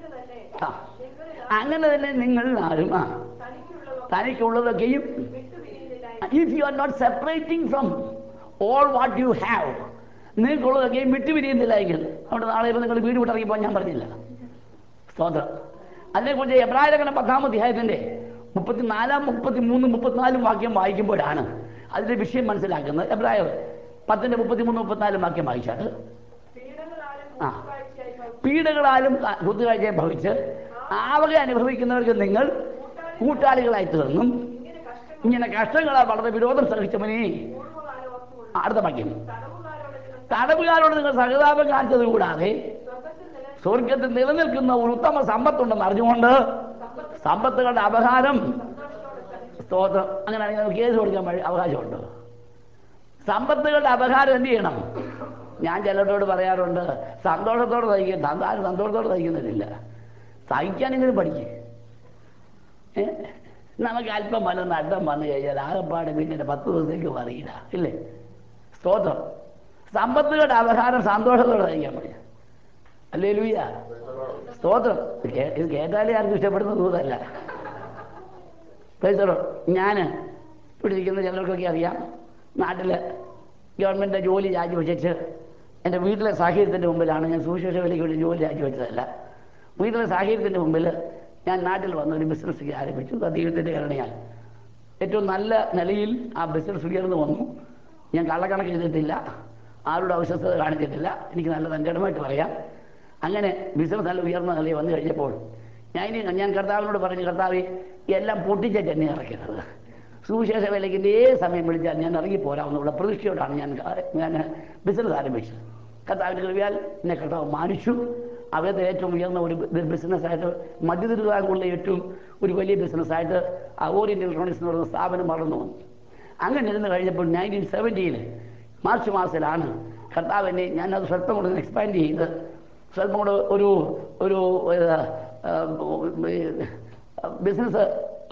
അങ്ങനെ തന്നെ നിങ്ങൾ ആരും തനിക്കുള്ളതൊക്കെയും, if you are not separating from all what you have, നിങ്ങൾക്കുള്ളതൊക്കെയും വിട്ടുപിരിയുന്നില്ല എങ്കിൽ അവിടെ നാളെ നിങ്ങൾ വീട് വിട്ടിറങ്ങിപ്പോൾ ഞാൻ പറഞ്ഞില്ല. സ്തോത്രം. അതിനെക്കുറിച്ച് എബ്രായ ലേഖനം 10-ാം അധ്യായത്തിന്റെ 34, 33, 34 വാക്യം വായിക്കുമ്പോഴാണ് അതിന്റെ വിഷയം മനസ്സിലാക്കുന്നത്. എബ്രായർ 10-ന്റെ 33, 34 വാക്യം വായിച്ചാൽ പീഡകളാലും കുത്തുകാഴ്ചയെ ഭവിച്ച് ആവക അനുഭവിക്കുന്നവർക്ക് നിങ്ങൾ കൂട്ടാളികളായി തീർന്നും ഇങ്ങനെ കഷ്ടങ്ങളാൽ വളരെ വിരോധം സഹിച്ചവനെ. അടുത്ത വാക്യം, തടവുകാരോട് നിങ്ങൾ സഹതാപം കാണിച്ചത് കൂടാതെ സ്വർഗത്തിൽ നിലനിൽക്കുന്ന ഒരു ഉത്തമ സമ്പത്തുണ്ടെന്ന് അറിഞ്ഞുകൊണ്ട് സമ്പത്തുകളുടെ അപഹാരം. സ്തോത്രം. അങ്ങനെയാണെങ്കിൽ നമുക്ക് കേസ് കൊടുക്കാൻ അവകാശമുണ്ട്. സമ്പത്തുകളുടെ അപഹാരം എന്ത് ചെയ്യണം? ഞാൻ ചിലരോട് പറയാറുണ്ട്, സന്തോഷത്തോടെ സഹിക്കും. താനും സന്തോഷത്തോടെ സഹിക്കുന്നില്ല. സഹിക്കാനെങ്കിലും പഠിക്കും. നമുക്ക് അല്പം വന്ന് അഡ്ഡം വന്നു കഴിഞ്ഞാൽ ആകെപ്പാട് പിന്നെ 10 ദിവസത്തേക്ക് പറയില്ല, ഇല്ലേ? സ്തോത്രം. സമ്പത്തുകളുടെ അപഹാരം സന്തോഷത്തോടെ സഹിക്കാൻ പഠിക്കും. ഹല്ലേലൂയ. സ്തോത്രം. ഇത് കേട്ടാലേ ആർക്കും ഇഷ്ടപ്പെടുന്ന ദൂതല്ല. ഞാൻ ഇവിടെ ഇരിക്കുന്ന ചിലർക്കൊക്കെ അറിയാം, നാട്ടിൽ ഗവൺമെൻറ് ജോലി രാജിവെച്ചിട്ട് എൻ്റെ വീട്ടിലെ സാഹചര്യത്തിൻ്റെ മുമ്പിലാണ്. ഞാൻ സുവിശേഷ വേലയ്ക്ക് വേണ്ടി ജോലി രാജിവെച്ചതല്ല. വീട്ടിലെ സാഹചര്യത്തിൻ്റെ മുമ്പിൽ ഞാൻ നാട്ടിൽ വന്ന ഒരു ബിസിനസ് ആരംഭിച്ചു. ദൈവത്തിൻ്റെ കരുണയാൽ ഏറ്റവും നല്ല നിലയിൽ ആ ബിസിനസ് ഉയർന്നു വന്നു. ഞാൻ കള്ളക്കണക്ക് ചെയ്തിട്ടില്ല, ആരുടെ അവിശ്വസ്തത കാണിച്ചിട്ടില്ല. എനിക്ക് നല്ല തൻ്റെടമായിട്ട് പറയാം. അങ്ങനെ ബിസിനസ് നല്ല ഉയർന്ന നിലയിൽ വന്നു കഴിഞ്ഞപ്പോൾ ഞാൻ കർത്താവിനോട് പറഞ്ഞു, കർത്താവേ, എല്ലാം പൊട്ടിച്ചിട്ട് എന്നെ ഇറക്കരുത്. സുവിശേഷ വേലയ്ക്ക് ഏത് സമയം വിളിച്ചാൽ ഞാൻ ഇറങ്ങിപ്പോരാവുന്നുള്ള പ്രതീക്ഷയോടാണ് ഞാൻ ബിസിനസ് ആരംഭിച്ചത്. കർത്താവിൻ്റെ കൃപയാൽ എന്നെ കർത്താവ് മാനിച്ചു. അവരുടെ ഏറ്റവും ഉയർന്ന ഒരു ബിസിനസ്സായിട്ട് മധ്യതിരുവിതാംകൂറിലെ ഏറ്റവും ഒരു വലിയ ബിസിനസ്സായിട്ട് ഓറിയൻ്റ് ഇലക്ട്രോണിക്സ് എന്ന് പറയുന്ന സ്ഥാപനം വളർന്നു വന്നു. അങ്ങനെ ഇരുന്ന് കഴിഞ്ഞപ്പോൾ 1970 മാർച്ച് മാസത്തിലാണ് കർത്താവ് എന്നെ, ഞാനത് സ്വല്പം കൂടെ എക്സ്പാൻഡ് ചെയ്ത് സ്വല്പം കൂടെ ഒരു ബിസിനസ്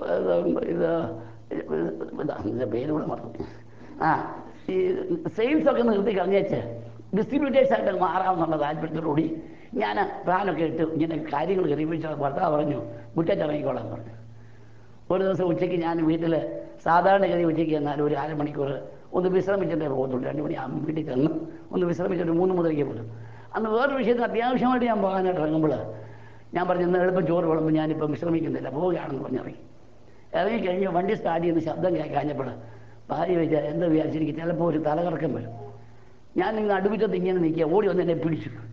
പേരുകൂടെ മറന്നു. ഈ സെയിൽസൊക്കെ നിർത്തി കളഞ്ഞേച്ച് ഡിസ്ട്രിബ്യൂട്ടേഴ്സായിട്ട് മാറാമെന്നുള്ള താല്പര്യത്തോടുകൂടി ഞാൻ പ്ലാനൊക്കെ ഇട്ട് ഇങ്ങനെ കാര്യങ്ങൾ കറിയിപ്പിച്ച ഭർത്താവ് പറഞ്ഞു, മുറ്റത്തിറങ്ങിക്കോളാൻ പറഞ്ഞു. ഒരു ദിവസം ഉച്ചയ്ക്ക് ഞാൻ വീട്ടിൽ സാധാരണഗതി ഉച്ചയ്ക്ക് എന്നാൽ ഒരു അരമണിക്കൂർ ഒന്ന് വിശ്രമിച്ചിട്ടേ പോകത്തുള്ളൂ. 2 മണിയാകുമ്പോൾ വീട്ടിൽ ചെന്ന് ഒന്ന് വിശ്രമിച്ചിട്ട് 3 മുതലേക്ക് പോകും. അന്ന് വേറൊരു വിഷയത്തിന് അത്യാവശ്യമായിട്ട് ഞാൻ പോകാനായിട്ട് ഇറങ്ങുമ്പോൾ ഞാൻ പറഞ്ഞു, ഇന്ന് എളുപ്പം ചോറ് വിളമ്പ്, ഞാനിപ്പം വിശ്രമിക്കുന്നില്ല, പോവുകയാണെന്ന് പറഞ്ഞിറങ്ങി. ഇറങ്ങിക്കഴിഞ്ഞ് വണ്ടി സ്റ്റാർട്ട് ചെയ്യുന്ന ശബ്ദം കേൾക്കാഞ്ഞപ്പോൾ ഭാര്യ വെച്ചാൽ എന്താ വിചാരിച്ചിരിക്കും, ചിലപ്പോൾ ഒരു തലകറക്കം വരും. ഞാൻ ഇന്ന് അടുപ്പിറ്റത്ത് ഇങ്ങനെ നിൽക്കുക, ഓടി വന്ന് എന്നെ പിടിച്ചു.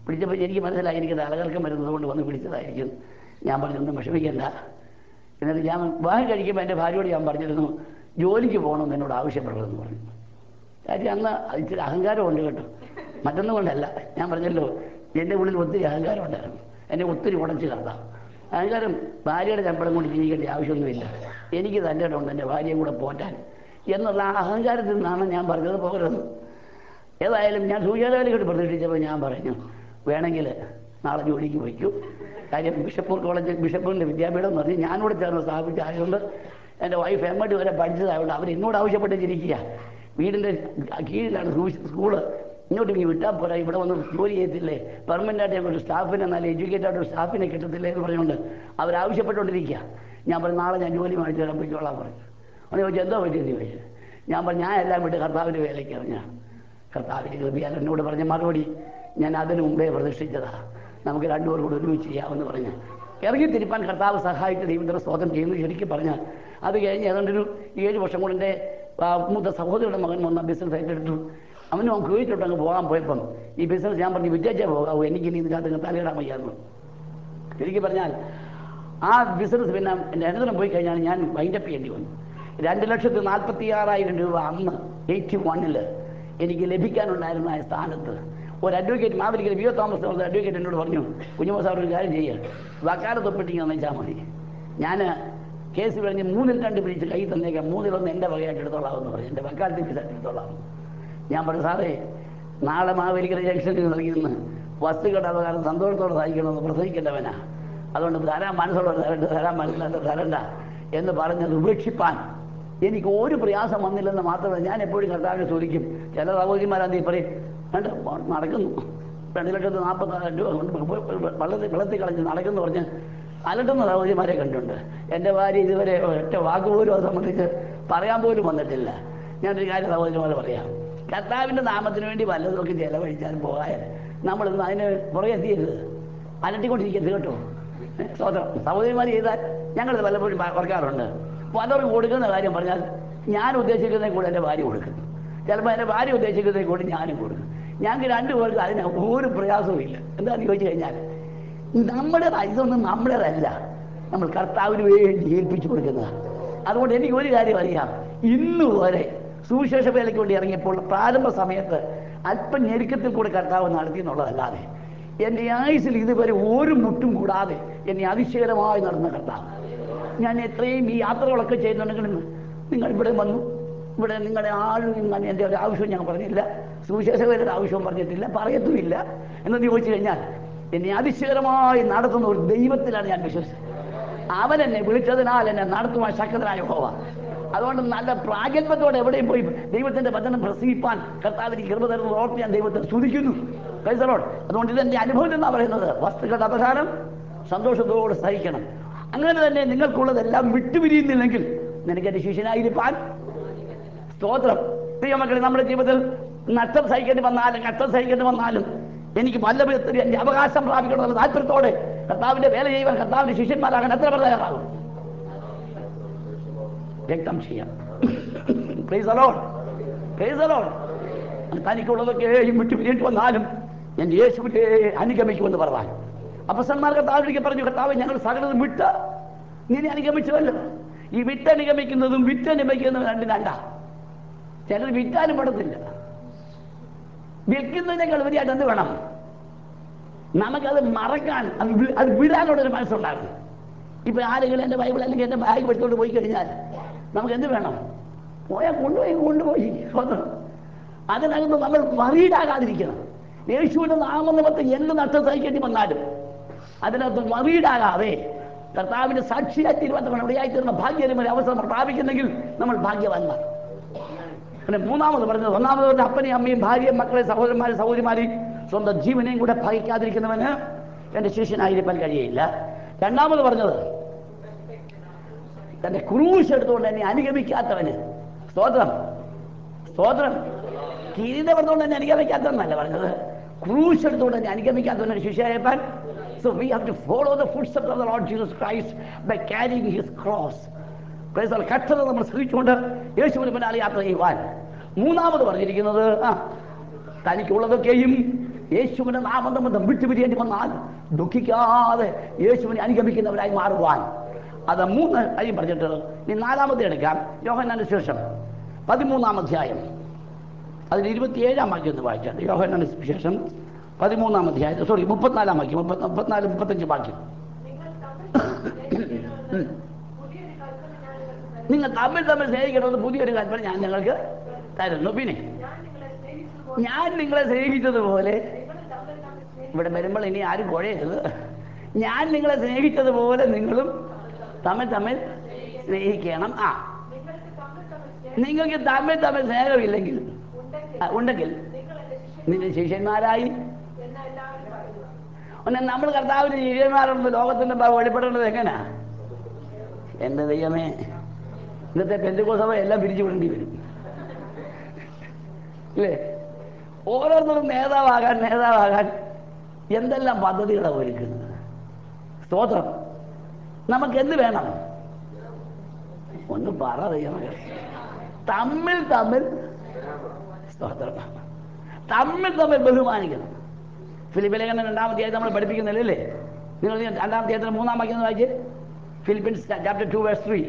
പിടിച്ചപ്പോൾ എനിക്ക് മനസ്സിലായി എനിക്ക് തലകറക്കം വരുന്നത് കൊണ്ട് വന്ന് പിടിച്ചതായിരിക്കും. ഞാൻ പറഞ്ഞൊന്നും വിഷമിക്കണ്ട. എന്നിട്ട് ഞാൻ വിവാഹം കഴിക്കുമ്പോൾ എൻ്റെ ഭാര്യയോട് ഞാൻ പറഞ്ഞിരുന്നു ജോലിക്ക് പോകണമെന്ന് എന്നോട് ആവശ്യപ്പെടണമെന്ന് പറഞ്ഞു. കാര്യം അന്ന് ഇച്ചിരി അഹങ്കാരമുണ്ട് കേട്ടോ, മറ്റൊന്നും കൊണ്ടല്ല. ഞാൻ പറഞ്ഞല്ലോ എൻ്റെ ഉള്ളിൽ ഒത്തിരി അഹങ്കാരം ഉണ്ടായിരുന്നു, എന്നെ ഒത്തിരി ഉടച്ച് കണ്ടാം. അഹങ്കാരം ഭാര്യയുടെ ശമ്പളം കൊണ്ട് ജീവിക്കേണ്ട ആവശ്യമൊന്നുമില്ല, എനിക്ക് തന്നെ ഉണ്ട് എൻ്റെ ഭാര്യയും കൂടെ പോറ്റാൻ എന്നുള്ള ആ അഹങ്കാരത്തിൽ നിന്നാണ് ഞാൻ പറഞ്ഞത് പോകരുത്. ഏതായാലും ഞാൻ സൂചനയിലേക്ക് പ്രതീക്ഷിച്ചപ്പോൾ ഞാൻ പറഞ്ഞു വേണമെങ്കിൽ നാളെ ജോലിക്ക് പോയിക്കൂ. കാര്യം ബിഷപ്പൂർ കോളേജ് ബിഷപ്പൂരിൻ്റെ വിദ്യാപീഠം എന്ന് പറഞ്ഞ് ഞാനോട് ചേർന്ന് സ്ഥാപിച്ചായതുകൊണ്ട് എൻ്റെ വൈഫ് MD വരെ പഠിച്ചതായതുകൊണ്ട് അവർ എന്നോട് ആവശ്യപ്പെട്ടിരിക്കുക വീടിൻ്റെ കീഴിലാണ് സ്കൂള്, ഇങ്ങോട്ട് നീ വിട്ടാൽ പോരാ, ഇവിടെ വന്ന് ജോലി ചെയ്യത്തില്ലേ, പെർമനൻ്റായിട്ട് ഞങ്ങൾക്ക് സ്റ്റാഫിനെ നല്ല എഡ്യൂക്കേറ്റഡ് ആയിട്ട് സ്റ്റാഫിനെ കിട്ടത്തില്ലേ എന്ന് പറഞ്ഞുകൊണ്ട് അവരാവശ്യപ്പെട്ടുകൊണ്ടിരിക്കുക. ഞാൻ പറഞ്ഞു നാളെ ഞാൻ ജോലി മേടിച്ച് തരാൻ പോയിക്കോളാൻ പറഞ്ഞു. അവന് ചോദിച്ചു എന്തോ പറ്റിയെന്ന് ചോദിച്ചു. ഞാൻ പറഞ്ഞു ഞാൻ എല്ലാം വിട്ട് കർത്താവിൻ്റെ വേലയ്ക്ക് ഇറങ്ങിയാണ്. കർത്താവിൻ്റെ കൃപയാൽ എന്നോട് പറഞ്ഞ മറുപടി ഞാൻ അതിനു മുമ്പേ പ്രതീക്ഷിച്ചതാണ്, നമുക്ക് രണ്ടുപേർ കൂടെ ഒരുമിച്ച് ചെയ്യാമെന്ന് പറഞ്ഞ് ഇറങ്ങി തിരിപ്പാൻ കർത്താവ് സഹായിച്ച് ദൈവത്തിൻ്റെ സ്തോത്രം ചെയ്യുന്നു. ശരിക്കും പറഞ്ഞാൽ അത് കഴിഞ്ഞ് ഏതാണ്ടൊരു 7 വർഷം കൊണ്ട് എൻ്റെ മൂത്ത സഹോദരിയുടെ മകൻ വന്ന ബിസിനസ് ഏറ്റെടുത്തു. അവൻ കുവൈറ്റിലോട്ട് അങ്ങ് പോകാൻ പോയപ്പം ഈ ബിസിനസ് ഞാൻ പറഞ്ഞു വിജയിച്ചേ പോകാവൂ, എനിക്ക് ഇനി ഇതിനകത്ത് തലയിടാൻ വയ്യാന്ന്. ശരിക്കും പറഞ്ഞാൽ ആ ബിസിനസ് പിന്നെ എൻ്റെ അനന്തരം പോയി കഴിഞ്ഞാൽ ഞാൻ വൈൻഡപ്പ് ചെയ്യേണ്ടി വന്നു. 2,46,000 രൂപ അന്ന് 81 എനിക്ക് ലഭിക്കാനുണ്ടായിരുന്ന ആ സ്ഥാനത്ത് ഒരു advocate Mavelikkal V. O. Thomas എന്ന അഡ്വക്കേറ്റ് എന്നോട് പറഞ്ഞു കുഞ്ഞുമോൻ സാർ ഒരു കാര്യം ചെയ്യുക, വക്കാലത്ത് ഒപ്പിട്ടിങ്ങനെ വെച്ചാൽ മതി, ഞാൻ കേസ് കഴിഞ്ഞ് 3-2 പിടിച്ച് കൈ തന്നേക്കാം, 3-1 എൻ്റെ വകയായിട്ട് എടുത്തോളാമെന്ന് പറഞ്ഞു. എൻ്റെ വക്കാലത്ത് ഫീസായിട്ട് എടുത്തോളാം. ഞാൻ പറഞ്ഞു സാറേ നാളെ മാവേലിക്കര ജംഗ്ഷനിൽ നൽകി നിന്ന് വസ്തുക്കളുടെ അവകാശം സന്തോഷത്തോടെ സഹിക്കണമെന്ന് പ്രസംഗിക്കേണ്ടവനാ, അതുകൊണ്ട് തരാൻ മനസ്സുള്ളത് തരണ്ട, തരാൻ മനസ്സിലാത്ത തരണ്ട എന്ന് പറഞ്ഞത് ഉപേക്ഷിപ്പാൻ എനിക്ക് ഒരു പ്രയാസം വന്നില്ലെന്ന് മാത്രമല്ല ഞാൻ എപ്പോഴും കർത്താവിനെ ചോദിക്കും. ചില സഹോദരിമാരാന്തി പറയും വേണ്ട നടക്കുന്നു 2,46,000 രൂപ കൊണ്ട് വെള്ളത്തിൽ കളഞ്ഞ് നടക്കുന്നു പറഞ്ഞ് അലട്ടുന്ന സഹോദരിമാരെ കണ്ടിട്ടുണ്ട്. എൻ്റെ ഭാര്യ ഇതുവരെ ഒറ്റ വാക്ക് പോലും അത് സംബന്ധിച്ച് പറയാൻ പോലും വന്നിട്ടില്ല. ഞാനൊരു കാര്യം സഹോദരിമാരെ പറയാം, കർത്താവിൻ്റെ നാമത്തിന് വേണ്ടി വല്ലതൊക്കെ ചിലവഴിച്ചാൽ പോകാൻ നമ്മളിന്ന് അതിന് പുറകെ എത്തിയരുത്, അലട്ടിക്കൊണ്ടിരിക്കരുത് കേട്ടോ. സ്വതന്ത്രം സഹോദരിമാർ ചെയ്താൽ ഞങ്ങളിത് പലപ്പോഴും ഓർക്കാറുണ്ട്. പലരും കൊടുക്കുന്ന കാര്യം പറഞ്ഞാൽ ഞാൻ ഉദ്ദേശിക്കുന്നതിൽ കൂടെ എൻ്റെ ഭാര്യ കൊടുക്കും, ചിലപ്പോൾ എൻ്റെ ഭാര്യ ഉദ്ദേശിക്കുന്നതിൽ കൂടി ഞാനും കൊടുക്കും. ഞങ്ങൾക്ക് 2 പേർക്ക് അതിന് ഒരു പ്രയാസവും ഇല്ല. എന്താണെന്ന് ചോദിച്ചു കഴിഞ്ഞാൽ നമ്മുടേതായ ഇതൊന്നും നമ്മുടേതല്ല, നമ്മൾ കർത്താവിന് വേണ്ടി ഏൽപ്പിച്ചു കൊടുക്കുന്നതാണ്. അതുകൊണ്ട് എനിക്ക് ഒരു കാര്യം അറിയാം, ഇന്ന് വരെ സുവിശേഷ വേലയ്ക്ക് വേണ്ടി ഇറങ്ങിയപ്പോൾ പ്രാരംഭ സമയത്ത് അല്പം ഞെരുക്കത്തിൽ കൂടെ കർത്താവ് നടത്തി എന്നുള്ളതല്ലാതെ എൻ്റെ ആയുസിൽ ഇതുവരെ ഒരു മുട്ടും കൂടാതെ എന്നെ അതിശയകരമായി നടന്ന കർത്താവ്. ഞാൻ എത്രയും ഈ യാത്രകളൊക്കെ ചെയ്യുന്നുണ്ടെങ്കിലും നിങ്ങൾ ഇവിടെ വന്നു, ഇവിടെ നിങ്ങളുടെ ആളും എൻ്റെ ഒരു ആവശ്യവും ഞാൻ പറഞ്ഞില്ല, സുവിശേഷകരുടെ ആവശ്യവും പറഞ്ഞിട്ടില്ല, പറയത്തുമില്ല. എന്നു ചോദിച്ചു കഴിഞ്ഞാൽ എന്നെ അതിശയകരമായി നടത്തുന്ന ഒരു ദൈവത്തിലാണ് ഞാൻ വിശ്വസിച്ചത്. അവൻ എന്നെ വിളിച്ചതിനാൽ എന്നെ നടത്തുവാൻ ശക്തനായ യഹോവ. അതുകൊണ്ട് നല്ല പ്രാഗൽഭ്യത്തോടെ എവിടെയും പോയി ദൈവത്തിൻ്റെ വചനം പ്രസംഗിപ്പാൻ കർത്താവിന് കൃപ തരുന്നത് ഓർത്ത് ഞാൻ ദൈവത്തെ സ്തുതിക്കുന്നു. അതുകൊണ്ട് ഇതെൻ്റെ അനുഭവം എന്നാണ് പറയുന്നത്. വസ്തുക്കളുടെ അപകാരം സന്തോഷത്തോടെ സഹിക്കണം. അങ്ങനെ തന്നെ നിങ്ങൾക്കുള്ളതെല്ലാം വിട്ടുപിരിയുന്നില്ലെങ്കിൽ നിനക്ക് എൻ്റെ ശിഷ്യനായിരിക്കാൻ സ്തോത്രം. പ്രിയമക്കളെ, നമ്മുടെ ജീവിതത്തിൽ നഷ്ടം സഹിക്കേണ്ടി വന്നാലും എനിക്ക് വല്ല വിധത്തിൽ എൻ്റെ അവകാശം പ്രാപിക്കണമെന്നുള്ള താല്പര്യത്തോടെ കർത്താവിൻ്റെ വേല ചെയ്യുവാൻ കർത്താവിൻ്റെ ശിഷ്യന്മാരാകാൻ എത്ര പേർ തയ്യാറാകും? രക്തം ചെയ്യാം. Praise the Lord, praise the Lord. തനിക്കുള്ളതൊക്കെയും വിട്ടു പിരിയേണ്ടി വന്നാലും ഞാൻ യേശുവിനെ അനുഗമിക്കുമെന്ന് പറയാൻ അപ്പസ്തലന്മാർ കർത്താവിലേക്ക് പറഞ്ഞു, കർത്താവ് ഞങ്ങൾ സകലതും വിട്ട് നീ അനുഗമിച്ചുവല്ലോ. ഈ വിട്ടനുഗമിക്കുന്നതും വിറ്റനുഗമിക്കുന്നതും രണ്ടാ. ചിലർ വിറ്റാനും പെടത്തില്ല. വിൽക്കുന്നതിനേക്കാൾ ഉപരിയായിട്ട് എന്ത് വേണം? നമുക്കത് മറക്കാൻ, അത് വിടാനുള്ളൊരു മനസ്സുണ്ടാകും. ഇപ്പം ആരെങ്കിലും എൻ്റെ ബൈബിൾ അല്ലെങ്കിൽ എൻ്റെ ബാഗ് എടുത്തുകൊണ്ട് പോയി കഴിഞ്ഞാൽ നമുക്ക് എന്ത് വേണം? പോയാൽ കൊണ്ടുപോയി സ്വന്തം. അതിനകത്ത് നമ്മൾ വറീഡാകാതിരിക്കണം. യേശുവിൻ്റെ നാമം നിമിത്തം എന്ത് നഷ്ടം സഹിക്കേണ്ടി വന്നാലും അതിനകത്ത് വറീഡാകാതെ കർത്താവിൻ്റെ സാക്ഷിയായി തീരുമാനം ഇവിടെയായിത്തീർന്ന ഭാഗ്യകരമായ അവസരം പ്രാപിക്കുന്നെങ്കിൽ നമ്മൾ ഭാഗ്യവാന്മാർ. പിന്നെ മൂന്നാമത് പറഞ്ഞത്, ഒന്നാമത് പറഞ്ഞ അപ്പനെയും അമ്മയും ഭാര്യയും മക്കളെ സഹോദരിമാരെയും സ്വന്തം ജീവനെയും കൂടെ ഭയക്കാതിരിക്കുന്നവന് എൻ്റെ ശിഷ്യനായിരിക്കാൻ കഴിയില്ല. രണ്ടാമത് പറഞ്ഞത് തൻ്റെ ക്രൂശ് എടുത്തുകൊണ്ട് എന്നെ അനുഗമിക്കാത്തവന് സ്തോത്രം, കിരീടം എടുത്തുകൊണ്ട് എന്നെ അനുഗമിക്കാത്തവനല്ല പറഞ്ഞത്, ക്രൂശ് എടുത്തുകൊണ്ട് എന്നെ അനുഗമിക്കാത്തവന് ശിഷ്യനായിരിക്കാൻ. So we have to follow the footsteps of the Lord Jesus Christ by carrying his cross. കഷ്ടത നമ്മൾ സഹിച്ചുകൊണ്ട് യേശുവിന് പിന്നാലെ യാത്ര ചെയ്യുവാൻ. മൂന്നാമത് പറഞ്ഞിരിക്കുന്നത് തനിക്കുള്ളതൊക്കെയും യേശുവിന്റെ നാമം നമ്മൾ വിട്ടുപിരിയേണ്ടി വന്നാൽ ദുഃഖിക്കാതെ യേശുവിനെ അനുഗമിക്കുന്നവരായി മാറുവാൻ. അത് 3 കാര്യം പറഞ്ഞിട്ട് ഇനി 4-ാമത്തെ എടുക്കാം. യോഹന്നാന്റെ സുവിശേഷം 13-ാം അധ്യായം അതിൽ 27-ാം വാക്യം എന്ന് വായിച്ചാൽ, യോഹന്നാന്റെ സുവിശേഷം 13-ാം അധ്യായം 34-ാം വാക്യം, 34-35 വാക്യം. നിങ്ങൾ തമ്മിൽ സ്നേഹിക്കണമെന്ന് പുതിയൊരു കൽപ്പന ഞാൻ നിങ്ങൾക്ക് തരുന്നു. പിന്നെ ഞാൻ നിങ്ങളെ സ്നേഹിച്ചതുപോലെ, ഇവിടെ വരുമ്പോൾ ഇനി ആരും കുഴയരുത്, ഞാൻ നിങ്ങളെ സ്നേഹിച്ചതുപോലെ നിങ്ങളും തമ്മിൽ സ്നേഹിക്കണം. നിങ്ങൾക്ക് തമ്മിൽ സ്നേഹമില്ലെങ്കിൽ ഉണ്ടെങ്കിൽ നിന്റെ ശിഷ്യന്മാരായി. നമ്മൾ കർത്താവിന് ശിഷ്യന്മാരുണ്ട്. ലോകത്തിന്റെ വെളിപ്പെടേണ്ടത് എങ്ങനെയാ? എന്റെ ദൈവമേ, ഇന്നത്തെ പെന്തക്കോസ്ത് സഭ എല്ലാം പിരിച്ചു വിടേണ്ടി വരും അല്ലേ? ഓരോരുത്തരും നേതാവാകാൻ എന്തെല്ലാം പദ്ധതികളാണ് ഒരുക്കുന്നത്. സ്തോത്രം. നമുക്ക് എന്ത് വേണം? ഒന്ന് പറ ദൈവമേ. തമ്മിൽ സ്തോത്രം, തമ്മിൽ ബഹുമാനിക്കണം. ഫിലിപ്പിയ ലേഖനം 2-ാം അധ്യായത്തിൽ നമ്മൾ പഠിപ്പിക്കുന്നില്ലേ? നിങ്ങൾ 2-ാം അധ്യായത്തിൽ 3-ാം വാക്യം വായിച്ച്. Philippians chapter 2 verse 3.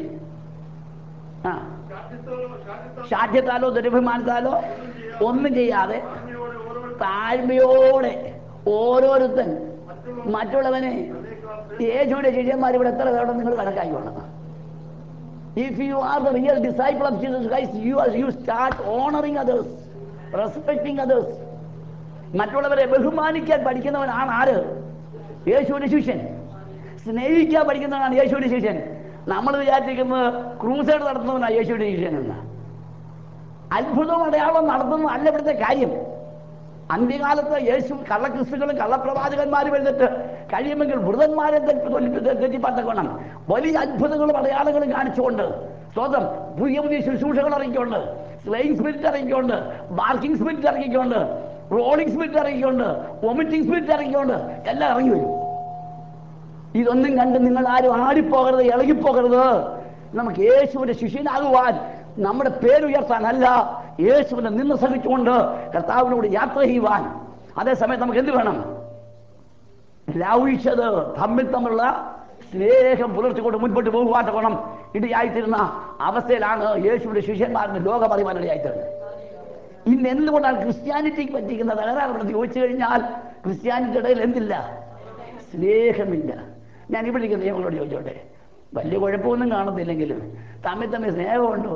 ശാഠ്യത്താലോ ദുരഭിമാനത്താലോ ഒന്നും ചെയ്യാതെ താഴ്മയോടെ ഓരോരുത്തൻ മറ്റുള്ളവനെ. യേശുവിന്റെ ശിഷ്യന്മാർ ഇവിടെ എത്ര പേരുടെ നിങ്ങൾ കണക്കാക്കിക്കണം. If you are the real disciple of Jesus Christ, you start honoring others, respecting others. മറ്റുള്ളവരെ ബഹുമാനിക്കാൻ പഠിക്കുന്നവനാണ് ആര്? യേശുവിന്റെ ശിഷ്യൻ. സ്നേഹിക്കാൻ പഠിക്കുന്നവനാണ് യേശുവിന്റെ ശിഷ്യൻ. നമ്മൾ വിചാരിച്ചിരിക്കുന്നത് ക്രൂസൈഡ് നടത്തുന്നവനാണ് യേശുവിന്റെ ശിഷ്യൻ എന്ന്. അത്ഭുതം അടയാളം നടത്തുന്ന അല്ല ഇവിടുത്തെ കാര്യം. അന്ത്യകാലത്ത് യേശു കള്ളക്രിസ്തുക്കളും കള്ളപ്രവാചകന്മാരും എഴുതിട്ട് കഴിയുമെങ്കിൽ വൃതന്മാരെ തെറ്റിപ്പറ്റക്കണം വലിയ അത്ഭുതങ്ങളും അടയാളങ്ങളും കാണിച്ചുകൊണ്ട്, സ്വന്തം പുതിയ ശുശ്രൂഷകൾ ഇറങ്ങിക്കൊണ്ട്, സ്ലേയിങ് സ്പിരിറ്റ് ഇറങ്ങിക്കൊണ്ട്, ബാർക്കിംഗ് സ്പിരിറ്റ് ഇറങ്ങിക്കൊണ്ട്, റോളിംഗ് സ്പിരിറ്റ് ഇറങ്ങിക്കൊണ്ട്, വൊമിറ്റിംഗ് സ്പിരിറ്റ് ഇറങ്ങിക്കൊണ്ട് എല്ലാം ഇറങ്ങി വരും. ഇതൊന്നും കണ്ട് നിങ്ങൾ ആരും ആടിപ്പോകരുത്, ഇളകിപ്പോകരുത്. നമുക്ക് യേശുവിന്റെ ശിഷ്യനാകുവാൻ, നമ്മുടെ പേരുയർത്താനല്ല, യേശുവിനെ നിന്ന് സഹിച്ചുകൊണ്ട് കർത്താവിനോട് യാത്ര ചെയ്യുവാൻ. അതേസമയത്ത് നമുക്ക് എന്ത് വേണം? ലൗഹിച്ചത് തമ്മിലുള്ള സ്നേഹം പുലർത്തിക്കൊണ്ട് മുൻപോട്ട് പോകുവാൻ വേണം. ഇടയായിത്തീരുന്ന അവസ്ഥയിലാണ് യേശുവിന്റെ ശിഷ്യന്മാരുടെ ലോകം അറിയുവാൻ ഇടയായിത്തീരുന്നത്. ഇന്ന് എന്തുകൊണ്ടാണ് ക്രിസ്ത്യാനിറ്റിക്ക് പറ്റിക്കുന്ന തകരാറെന്ന് ചോദിച്ചു കഴിഞ്ഞാൽ, ക്രിസ്ത്യാനിറ്റിയുടെ ഇടയിൽ എന്തില്ല? സ്നേഹമില്ല. ഞാൻ ഇവിടെ ഇരിക്കുന്ന നിയമങ്ങളോട് ചോദിച്ചോട്ടെ, വലിയ കുഴപ്പമൊന്നും കാണുന്നില്ലെങ്കിലും തമ്മിൽ സ്നേഹമുണ്ടോ?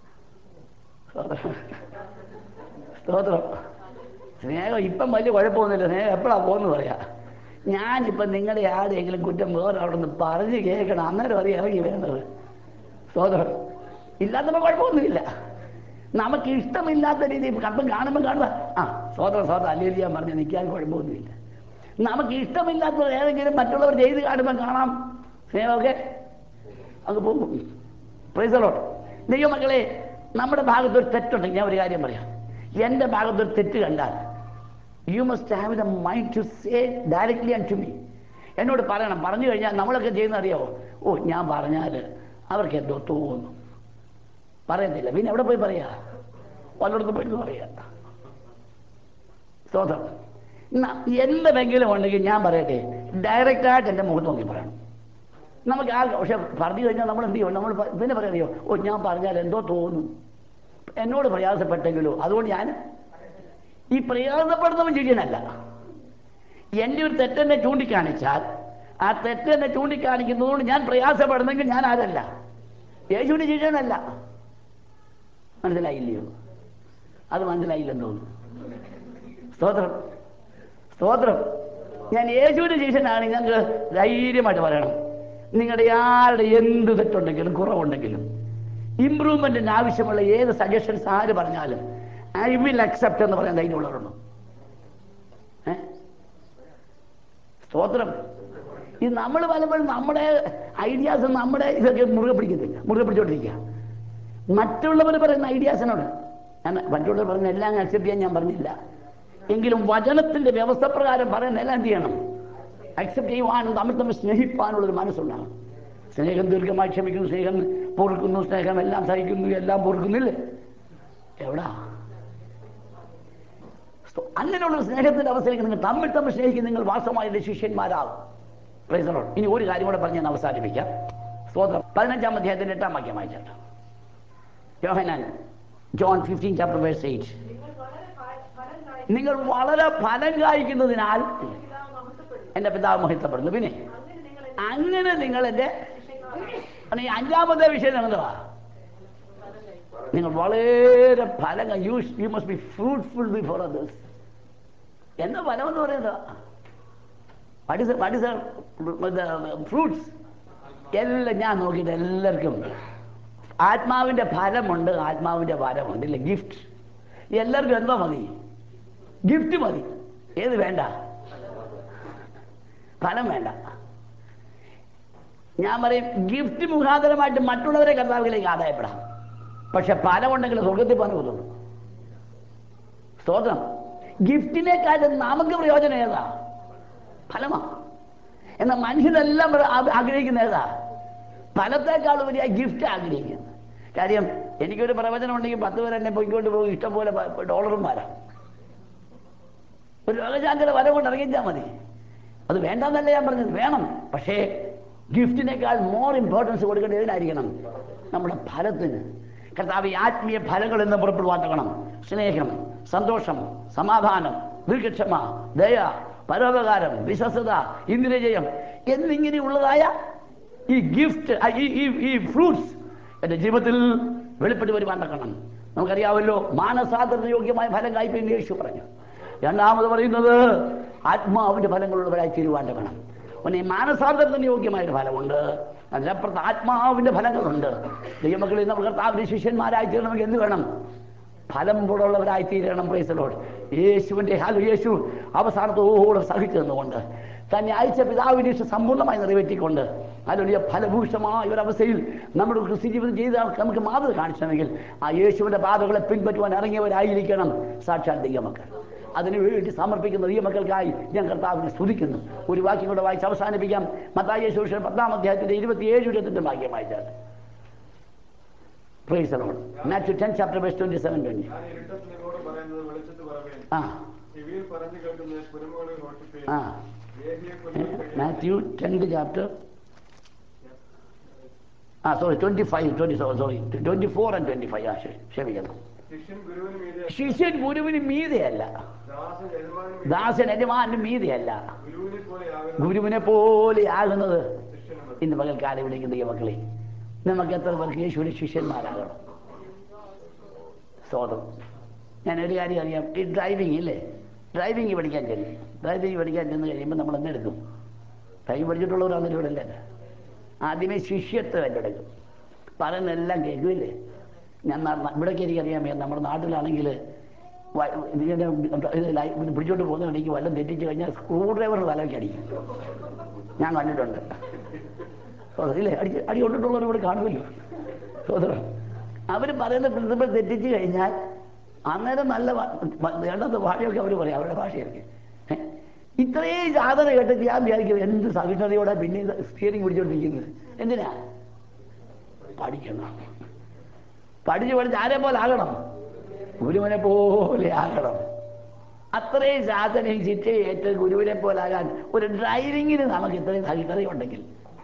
സ്തോത്രം. സ്നേഹം ഇപ്പം വലിയ കുഴപ്പമൊന്നുമില്ല. സ്നേഹം എപ്പോഴാണ് പോകുന്നത് പറയാം. ഞാനിപ്പം നിങ്ങളുടെ ആരെങ്കിലും കുറ്റം വേറെ അവിടെ നിന്ന് പറഞ്ഞ് കേൾക്കണം, അന്നേരം അത് ഇറങ്ങി വേണ്ടത്. സ്തോത്രം. ഇല്ലാത്തപ്പോൾ കുഴപ്പമൊന്നുമില്ല. നമുക്ക് ഇഷ്ടമില്ലാത്ത രീതിയിൽ കപ്പം കാണുമ്പോൾ കാണുക, സ്വതന്ത്രം അല്ലെങ്കിൽ ഞാൻ പറഞ്ഞ് നിൽക്കാൻ കുഴപ്പമൊന്നുമില്ല. നമുക്ക് ഇഷ്ടമില്ലാത്ത ഏതെങ്കിലും മറ്റുള്ളവർ ചെയ്ത് കാണുമ്പോൾ കാണാം, സ്നേഹമൊക്കെ അങ്ങ് പോകും. Praise the Lord. ദൈവമക്കളെ, നമ്മുടെ ഭാഗത്തൊരു തെറ്റുണ്ടെങ്കിൽ ഞാൻ ഒരു കാര്യം പറയാം. എൻ്റെ ഭാഗത്തൊരു തെറ്റ് കണ്ടാൽ you must have the mind to say directly and to me. എന്നോട് പറയണം. പറഞ്ഞു കഴിഞ്ഞാൽ നമ്മളൊക്കെ ചെയ്യുന്ന അറിയാമോ? ഞാൻ പറഞ്ഞാൽ അവർക്ക് എന്തോ തോന്നും. പറയത്തില്ല. പിന്നെ എവിടെ പോയി പറയാ? പലയിടത്തും പോയി പറയാ. സ്തോത്രം. എന്തെങ്കിലും ഉണ്ടെങ്കിൽ ഞാൻ പറയട്ടെ, ഡയറക്റ്റായിട്ട് എൻ്റെ മുഖത്ത് നോക്കി പറയണം. നമുക്ക് പക്ഷെ പറഞ്ഞു കഴിഞ്ഞാൽ നമ്മൾ എന്ത് ചെയ്യും? നമ്മൾ പിന്നെ പറയാറിയോ, ഞാൻ പറഞ്ഞാൽ എന്തോ തോന്നും, എന്നോട് പ്രയാസപ്പെട്ടെങ്കിലോ. അതുകൊണ്ട് ഞാൻ ഈ പ്രയാസപ്പെടുന്നവൻ ശിഷ്യനല്ല. എൻ്റെ ഒരു തെറ്റെന്നെ ചൂണ്ടിക്കാണിച്ചാൽ ആ തെറ്റെന്നെ ചൂണ്ടിക്കാണിക്കുന്നതുകൊണ്ട് ഞാൻ പ്രയാസപ്പെടുന്നെങ്കിൽ ഞാൻ ആരല്ല? യേശുവിന്റെ ശിഷ്യനല്ല. മനസ്സിലായില്ലയോ? അത് മനസ്സിലായില്ലെന്ന് തോന്നുന്നു. സ്തോത്രം, സ്തോത്രം. ഞാൻ യേശുവിന്റെ ശിഷ്യനാണ്. ഞങ്ങൾക്ക് ധൈര്യമായിട്ട് പറയണം, നിങ്ങളുടെ ആരുടെ എന്ത് തെറ്റുണ്ടെങ്കിലും കുറവുണ്ടെങ്കിലും ഇമ്പ്രൂവ്മെന്റിന് ആവശ്യമുള്ള ഏത് സജഷൻസ് ആര് പറഞ്ഞാലും ഐ വിൽ അക്സെപ്റ്റ് എന്ന് പറയാൻ ധൈര്യമുള്ളവരുണ്ടോ? സ്തോത്രം. ഇത് നമ്മൾ പലപ്പോഴും നമ്മുടെ ഐഡിയാസ്, നമ്മുടെ ഇതൊക്കെ മുറുകെ പിടിച്ചോണ്ടിരിക്കുക. മറ്റുള്ളവർ പറയുന്ന ഐഡിയാസിനോട് ഞാൻ മറ്റുള്ളവർ പറയുന്ന എല്ലാം അക്സെപ്റ്റ് ചെയ്യാൻ ഞാൻ പറഞ്ഞില്ല. എങ്കിലും വചനത്തിന്റെ വ്യവസ്ഥ പ്രകാരം പറയുന്ന എല്ലാം എന്ത് ചെയ്യണം? അക്സെപ്റ്റ് ചെയ്യുവാനും തമ്മിൽ സ്നേഹിപ്പാനുള്ളൊരു മനസ്സുണ്ടാകണം. സ്നേഹം ദീർഘമായി ക്ഷമിക്കുന്നു, സ്നേഹം പൊറുക്കുന്നു, സ്നേഹം എല്ലാം സഹിക്കുന്നു, എല്ലാം പൊറുക്കുന്നില്ലേ? എവിടാ? അങ്ങനെയുള്ള സ്നേഹത്തിൻ്റെ അവസ്ഥയിലേക്ക് നിങ്ങൾ തമ്മിൽ സ്നേഹിക്കുന്ന നിങ്ങൾ വാസ്തവമായ എൻ്റെ ശിഷ്യന്മാരാകും. Price the Lord. ഇനി ഒരു കാര്യം കൂടെ പറഞ്ഞ് ഞാൻ അവസാനിപ്പിക്കാം. സ്തോത്രം. 15-ാം അധ്യായത്തിൻ്റെ 8-ാം വാക്യം വായിച്ചിട്ട് യോഹന്നാൻ, ജോൺ 15:8. നിങ്ങൾ വളരെ ഫലം കായ്ക്കുന്നതിനാൽ എൻ്റെ പിതാവ് മഹത്വപ്പെടുന്നു. പിന്നെ അങ്ങനെ നിങ്ങൾ എൻ്റെ 5-ാമത്തെ വിഷയം എന്തുവാ? നിങ്ങൾ വളരെ ഫലം, you must be fruitful before others. എന്താ ഫലം എന്ന് പറയുന്നത്? ഫ്രൂട്ട്സ് എല്ലാം ഞാൻ നോക്കിയിട്ട് എല്ലാവർക്കും ആത്മാവിൻ്റെ ഫലമുണ്ട്, ആത്മാവിൻ്റെ വരമുണ്ട്, ഇല്ലേ? ഗിഫ്റ്റ്. എല്ലാവർക്കും എന്തോ മതി? ഗിഫ്റ്റ് മതി. ഏത് വേണ്ട? ഫലം വേണ്ട. ഞാൻ പറയും, ഗിഫ്റ്റ് മുഖാന്തരമായിട്ട് മറ്റുള്ളവരെ കർത്താവിലേക്ക് ആദായപ്പെടാം. പക്ഷെ ഫലമുണ്ടെങ്കിൽ സ്വർഗത്തിൽ പോകാൻ പറ്റുള്ളൂ. സ്തോത്രം. ഗിഫ്റ്റിനെക്കാളും നമുക്ക് പ്രയോജനം ഏതാ? ഫലമാണ്. എന്നാൽ മനുഷ്യരെല്ലാം ആഗ്രഹിക്കുന്ന ഏതാ? ഫലത്തെക്കാളും വലിയ ഗിഫ്റ്റ് ആഗ്രഹിക്കുന്നത്. കാര്യം, എനിക്കൊരു പ്രവചനം ഉണ്ടെങ്കിൽ 10 പേർ എന്നെ പോയിക്കൊണ്ട് പോകും, ഇഷ്ടംപോലെ ഡോളർമാരാണ്. ഒരു രോഗശാന്തിയുടെ വരം കൊണ്ട് ഇറങ്ങിച്ചാൽ മതി. അത് വേണ്ടെന്നല്ല ഞാൻ പറഞ്ഞത്, വേണം. പക്ഷേ ഗിഫ്റ്റിനേക്കാൾ മോർ ഇമ്പോർട്ടൻസ് കൊടുക്കേണ്ടത് ഏതിനായിരിക്കണം? നമ്മുടെ ഫലത്തിന്. കർത്താവ് ഈ ആത്മീയ ഫലങ്ങൾ എന്ന് പുറപ്പെടുവാക്കണം. സ്നേഹം, സന്തോഷം, സമാധാനം, ദീർഘക്ഷമ, ദയ, പരോപകാരം, വിശ്വസ്തത, ഇന്ദ്രിയജയം എന്നിങ്ങനെയുള്ളതായ ഈ ഗിഫ്റ്റ്, ഈ ഫ്രൂട്ട്സ് എൻ്റെ ജീവിതത്തിൽ വെളിപ്പെട്ട് വരുവാൻ തക്കണം. നമുക്കറിയാമല്ലോ, മാനസാന്തര യോഗ്യമായ ഫലം കായ്പെന്ന് യേശു പറഞ്ഞു. രണ്ടാമത് പറയുന്നത് ആത്മാവിൻ്റെ ഫലങ്ങളുള്ളവരായി തീരുവാൻ തക്കണം. ഈ മാനസാന്തരത്തിന് യോഗ്യമായൊരു ഫലമുണ്ട്, അതിനപ്പുറത്ത് ആത്മാവിൻ്റെ ഫലങ്ങളുണ്ട്. ദൈവമക്കളിൽ നമ്മൾ കർത്താവിൻ്റെ ശിഷ്യന്മാരായി തീരണമെങ്കിൽ എന്ത് വേണം? ഫലം പോലുള്ളവരായി തീരണം. Price the Lord. യേശു അവസാനത്തോടെ സഹിച്ചു നിന്നുകൊണ്ട് തന്നെ അയച്ച പിതാവിനെ സമ്പൂർണ്ണമായി നിറവേറ്റിക്കൊണ്ട് അതിലൊരു ഫലഭൂഷമായ ഒരവസ്ഥയിൽ നമ്മുടെ ക്രിസ്ത്യ ജീവിതം ചെയ്ത് നമുക്ക് മാതൃക കാണിച്ചണമെങ്കിൽ ആ യേശുവിൻ്റെ പാതകളെ പിൻപറ്റുവാൻ ഇറങ്ങിയവരായിരിക്കണം സാക്ഷാൽ ദൈവമക്കൾ. അതിനുവേണ്ടി സമർപ്പിക്കുന്ന ദൈവമക്കൾക്കായി ഞാൻ കർത്താവിനെ സ്തുതിക്കുന്നു. ഒരു വാക്യം കൂടെ വായിച്ച് അവസാനിപ്പിക്കാം. മത്തായി സുവിശേഷം 10-ാം അധ്യായത്തിൻ്റെ 27-28 വാക്യം വായിച്ചാൽ. Praise the Lord. Matthew 10 chapter verse 27-20. Matthew 10 chapter 24 and 25. ക്ഷമിക്കണം. ശിഷ്യൻ ഗുരുവിന് മീതെയല്ല, ദാസൻ യജമാനു മീതെയല്ല, ഗുരുവിനെ പോലെ ആകുന്നത്. ഇന്ന് പകൽക്കാലം വിളിക്കുന്ന ദൈവമക്കളെ, നമുക്ക് എത്ര പേർക്ക് യേശുവിന് ശിഷ്യന്മാരാകണം? സ്വതം. ഞാനൊരു കാര്യം അറിയാം. ഈ ഡ്രൈവിംഗ് ഇല്ലേ, ഡ്രൈവിംഗ് പഠിക്കാൻ ചെന്ന് കഴിയുമ്പോൾ നമ്മൾ എന്തെടുക്കും? ഡ്രൈവിംഗ് പഠിച്ചിട്ടുള്ളവരാണെന്ന് ഇവിടെ അല്ലേ? ആദ്യമേ ശിഷ്യത്വം ഏറ്റെടുക്കും. പറയുന്നതെല്ലാം കേൾക്കുമില്ലേ? ഞാൻ ഇവിടേക്ക് എനിക്കറിയാമേ, നമ്മുടെ നാട്ടിലാണെങ്കിൽ ഇങ്ങനെ പിടിച്ചോട്ട് പോകുന്നുണ്ടെങ്കിൽ വല്ലതും തെറ്റിച്ച് കഴിഞ്ഞാൽ സ്ക്രൂ ഡ്രൈവറിന് തലയ്ക്ക് അടിക്കും. ഞാൻ കണ്ടിട്ടുണ്ട്. ഇല്ലേ, അടി കൊണ്ടിട്ടുള്ളവർ ഇവിടെ കാണുമല്ലോ. സോദരൻ, അവർ പറയുന്ന പ്രിൻസിപ്പൾ തെറ്റിച്ച് കഴിഞ്ഞാൽ അന്നേരം നല്ല വേണ്ടത് ഭാഷയൊക്കെ അവർ പറയും, അവരുടെ ഭാഷയൊക്കെ. ഇത്രയും സാധന കേട്ട് ഞാൻ വിചാരിക്കും, എന്ത് സഹിഷ്ണുതയോടെ പിന്നെ സ്റ്റിയറിംഗ് പിടിച്ചോണ്ടിരിക്കുന്നത്. എന്തിനാ? പഠിക്കണം. പഠിച്ച് ആരെ പോലെ ആകണം? ഗുരുവിനെ പോലെ ആകണം. അത്രയും സാധനയും ശിക്ഷയും ഏറ്റ് ഗുരുവിനെ പോലാകാൻ ഒരു ഡ്രൈവിങ്ങിന് നമുക്ക് ഇത്രയും സഹിഷ്ണുതയുണ്ടെങ്കിൽ,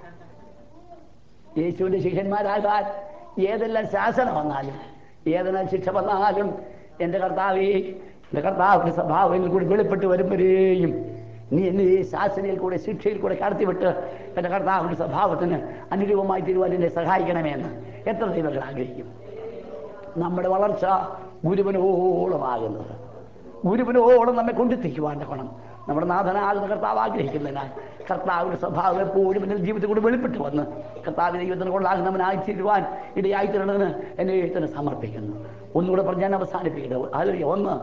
യേശുവിൻ്റെ ശിഷ്യന്മാരാകാൻ ഏതെല്ലാം ശാസനം വന്നാലും ഏതെല്ലാം ശിക്ഷ വന്നാലും എൻ്റെ കർത്താവിൻ്റെ സ്വഭാവത്തിൽ കൂടി വെളിപ്പെട്ട് വരുമ്പോഴേയും നീ എന്നെ ഈ ശാസനയിൽ കൂടെ ശിക്ഷയിൽ കൂടെ കടത്തിവിട്ട് എൻ്റെ കർത്താവിൻ്റെ സ്വഭാവത്തിന് അനുരൂപമായി തീരുവാൻ എന്നെ സഹായിക്കണമെന്ന് എത്ര ദൈവങ്ങൾ ആഗ്രഹിക്കും. നമ്മുടെ വളർച്ച ഗുരുവിനോളമാകുന്നത്, ഗുരുവിനോളം നമ്മെ കൊണ്ടെത്തിക്കുവാൻ വേണം. നമ്മുടെ നാഥനാകുന്ന കർത്താവ് ആഗ്രഹിക്കുന്നതിനാൽ കർത്താവിൻ്റെ സ്വഭാവം എപ്പോഴും എൻ്റെ ജീവിതത്തിൽ കൂടെ വെളിപ്പെട്ട് വന്ന് കർത്താവിൻ്റെ ജീവിതത്തിന് കൊള്ളാകുന്നവനായി തീരുവാൻ ഇടയായിത്തീരണമെന്ന് എന്നെ തന്നെ സമർപ്പിക്കുന്നു. ഒന്നുകൂടെ പറഞ്ഞ് ഞാൻ അവസാനിപ്പിക്കുന്നത്, അതിൽ ഒന്ന്,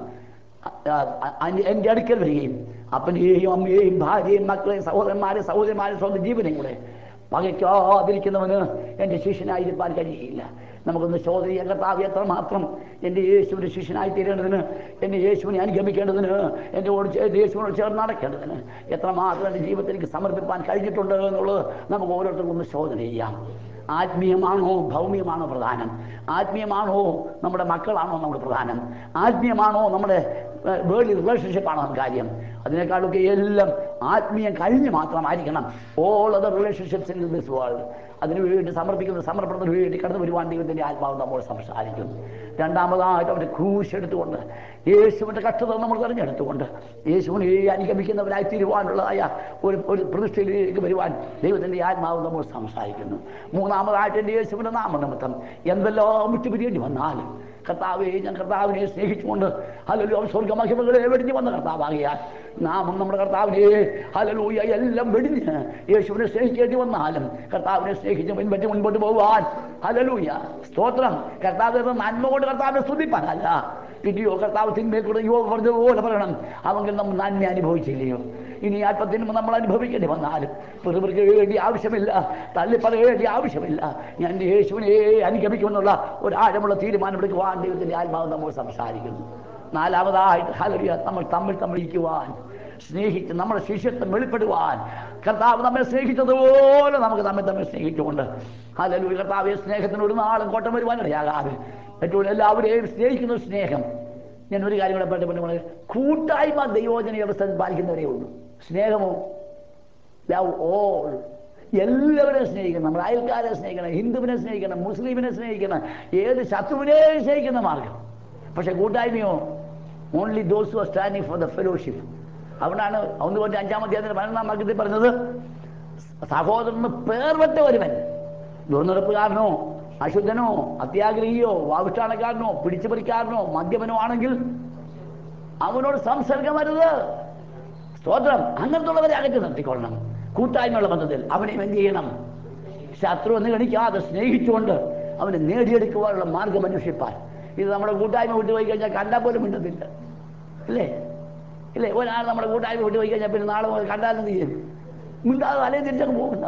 എൻ്റെ അടുക്കൽ വരികയും അപ്പനെയും അമ്മയെയും ഭാര്യയും മക്കളെയും സഹോദരന്മാരെയും സ്വന്തം ജീവനെയും കൂടെ പകയ്ക്കാതിരിക്കുന്നവന് എൻ്റെ ശിഷ്യനായിരിക്കാൻ കഴിയില്ല. നമുക്കൊന്ന് ചോദ്യം, കർത്താവ് എത്രമാത്രം എൻ്റെ യേശുവിൻ്റെ ശിഷ്യനായി തീരേണ്ടതിന്, എൻ്റെ യേശുവിനെ അനുഗമിക്കേണ്ടതിന്, എൻ്റെ യേശുവിനോട് ചേർന്ന് നടക്കേണ്ടതിന് എത്രമാത്രം എൻ്റെ ജീവിതത്തിൽ എനിക്ക് സമർപ്പിക്കാൻ കഴിഞ്ഞിട്ടുണ്ട് എന്നുള്ളത് നമുക്ക് ഓരോരുത്തർക്കും ഒന്ന് ശോധന ചെയ്യാം. ആത്മീയമാണോ ഭൗമികമാണോ പ്രധാനം? ആത്മീയമാണോ നമ്മുടെ മക്കളാണോ നമ്മുടെ പ്രധാനം? ആത്മീയമാണോ നമ്മുടെ വേൾഡ് റിലേഷൻഷിപ്പാണ് കാര്യം. അതിനേക്കാളൊക്കെ എല്ലാം ആത്മീയം കഴിഞ്ഞ് മാത്രമായിരിക്കണം all other relationships in this world. അതിനുവേണ്ടി സമർപ്പണത്തിന് വേണ്ടി കടന്നു വരുവാൻ ദൈവത്തിൻ്റെ ആത്മാവ് നമ്മോട് സംസാരിക്കും. രണ്ടാമതായിട്ട് അവൻ്റെ ക്രൂശ് എടുത്തുകൊണ്ട് യേശുവിൻ്റെ കഷ്ടത നമ്മൾ തിരഞ്ഞെടുത്തുകൊണ്ട് യേശുവിനെ അനുഗമിക്കുന്നവരായി തീരുവാനുള്ളതായ ഒരു പ്രതിഷ്ഠയിലേക്ക് വരുവാൻ ദൈവത്തിൻ്റെ ആത്മാവ് നമ്മോട് സംസാരിക്കുന്നു. മൂന്നാമതായിട്ട് എൻ്റെ യേശുവിൻ്റെ നാമനിമിത്തം എന്തെല്ലാം വിട്ടുപിരിയേണ്ടി വന്നാലും കർത്താവെ, ഞാൻ കർത്താവിനെ സ്നേഹിച്ചുകൊണ്ട് ഹല്ലേലൂയ അവൻ സ്വർഗ്ഗമഹിമകളെ വെടിഞ്ഞു വന്ന കർത്താവാകിയാൽ നാമം നമ്മുടെ കർത്താവിനെ ഹല്ലേലൂയ എല്ലാം വെടിഞ്ഞ് യേശുവിനെ സ്നേഹിക്കേണ്ടി വന്നാലും കർത്താവിനെ സ്നേഹിച്ച് പിൻപറ്റി മുൻപോട്ട് പോകുവാൻ ഹല്ലേലൂയ സ്തോത്രം. കർത്താവിന്റെ നന്മ കൊണ്ട് കർത്താവിനെ സ്തുതിപ്പാനല്ല, പിന്നെയോ കർത്താവ് തിന്മയെ കൂടെ പറഞ്ഞതുപോലെ പറയണം, അവങ്കിൽ നമ്മൾ നന്മ അനുഭവിച്ചില്ലയോ. ഇനി അല്പത്തിനും നമ്മൾ അനുഭവിക്കേണ്ടി വന്നാലും പെറുപിറുക്കേണ്ടി ആവശ്യമില്ല, തള്ളിപ്പറയേണ്ടി ആവശ്യമില്ല. ഞാൻ യേശുവിനെ അനുഗമിക്കുമെന്നുള്ള ഒരു ആഴമുള്ള തീരുമാനം എടുക്കുവാൻ ദൈവത്തിൻ്റെ ആത്മാവ് നമ്മോട് സംസാരിക്കുന്നു. നാലാമതായിട്ട് ഹല്ലേലൂയ നമ്മൾ തമ്മിൽ ഇരിക്കുവാൻ, സ്നേഹിച്ച് നമ്മുടെ ശിഷ്യത്വം വെളിപ്പെടുവാൻ കർത്താവ് നമ്മെ സ്നേഹിച്ചതുപോലെ നമുക്ക് തമ്മിൽ സ്നേഹിച്ചുകൊണ്ട് ഹല്ലേലൂയ കർത്താവെ സ്നേഹത്തിന് ഒരു നാളും കോട്ടം വരുവാനിടയാകാതെ ഏറ്റവും എല്ലാവരെയും സ്നേഹിക്കുന്ന സ്നേഹം. ഞാൻ ഒരു കാര്യം കൂടെ പെട്ടെന്ന് കൂട്ടായ്മ ദൈവോചന വ്യവസ്ഥ പാലിക്കുന്നവരേ ഉള്ളൂ. സ്നേഹമോ ലവ് ഓൾ, എല്ലാവരെയും സ്നേഹിക്കണം. നമ്മൾ അയൽക്കാരെ സ്നേഹിക്കണം, ഹിന്ദുവിനെ സ്നേഹിക്കണം, മുസ്ലിമിനെ സ്നേഹിക്കണം, ഏത് ശത്രുവിനെ സ്നേഹിക്കുന്ന മാർഗം. പക്ഷെ കൂട്ടായ്മയോ only those who are standing for the fellowship. അവിടാണ് 1:5 പറഞ്ഞത്, സഹോദരന് പേർവെട്ട ഒരുവൻ ദുർനടപ്പുകാരനോ അശുദ്ധനോ അത്യാഗ്രഹിയോ വാവിഷ്ഠാനക്കാരനോ പിടിച്ചുപറിക്കാരനോ മദ്യപനോ ആണെങ്കിൽ അവനോട് സംസർഗം വരുത്. സ്തോത്രം. അങ്ങനത്തുള്ളവരെ അകറ്റി നിർത്തിക്കൊള്ളണം. കൂട്ടായ്മയുള്ള ബന്ധത്തിൽ അവനെ എന്ത് ചെയ്യണം? ശത്രു എന്ന് ഗണിക്കാതെ സ്നേഹിച്ചുകൊണ്ട് അവനെ നേടിയെടുക്കുവാനുള്ള മാർഗം അന്വേഷിപ്പാൻ. ഇത് നമ്മുടെ കൂട്ടായ്മ വിട്ടുപോയി കഴിഞ്ഞാൽ കണ്ടാൽ പോലും മിണ്ടത്തില്ല, ഇല്ലേ? ഇല്ലേ? ഒരാൾ നമ്മുടെ കൂട്ടായ്മ വിട്ടുപോയി കഴിഞ്ഞാൽ പിന്നെ നാളെ കണ്ടാലും ചെയ്യും മിണ്ടാതെ തലേ തിരിച്ചങ്ങ് പോകുന്ന.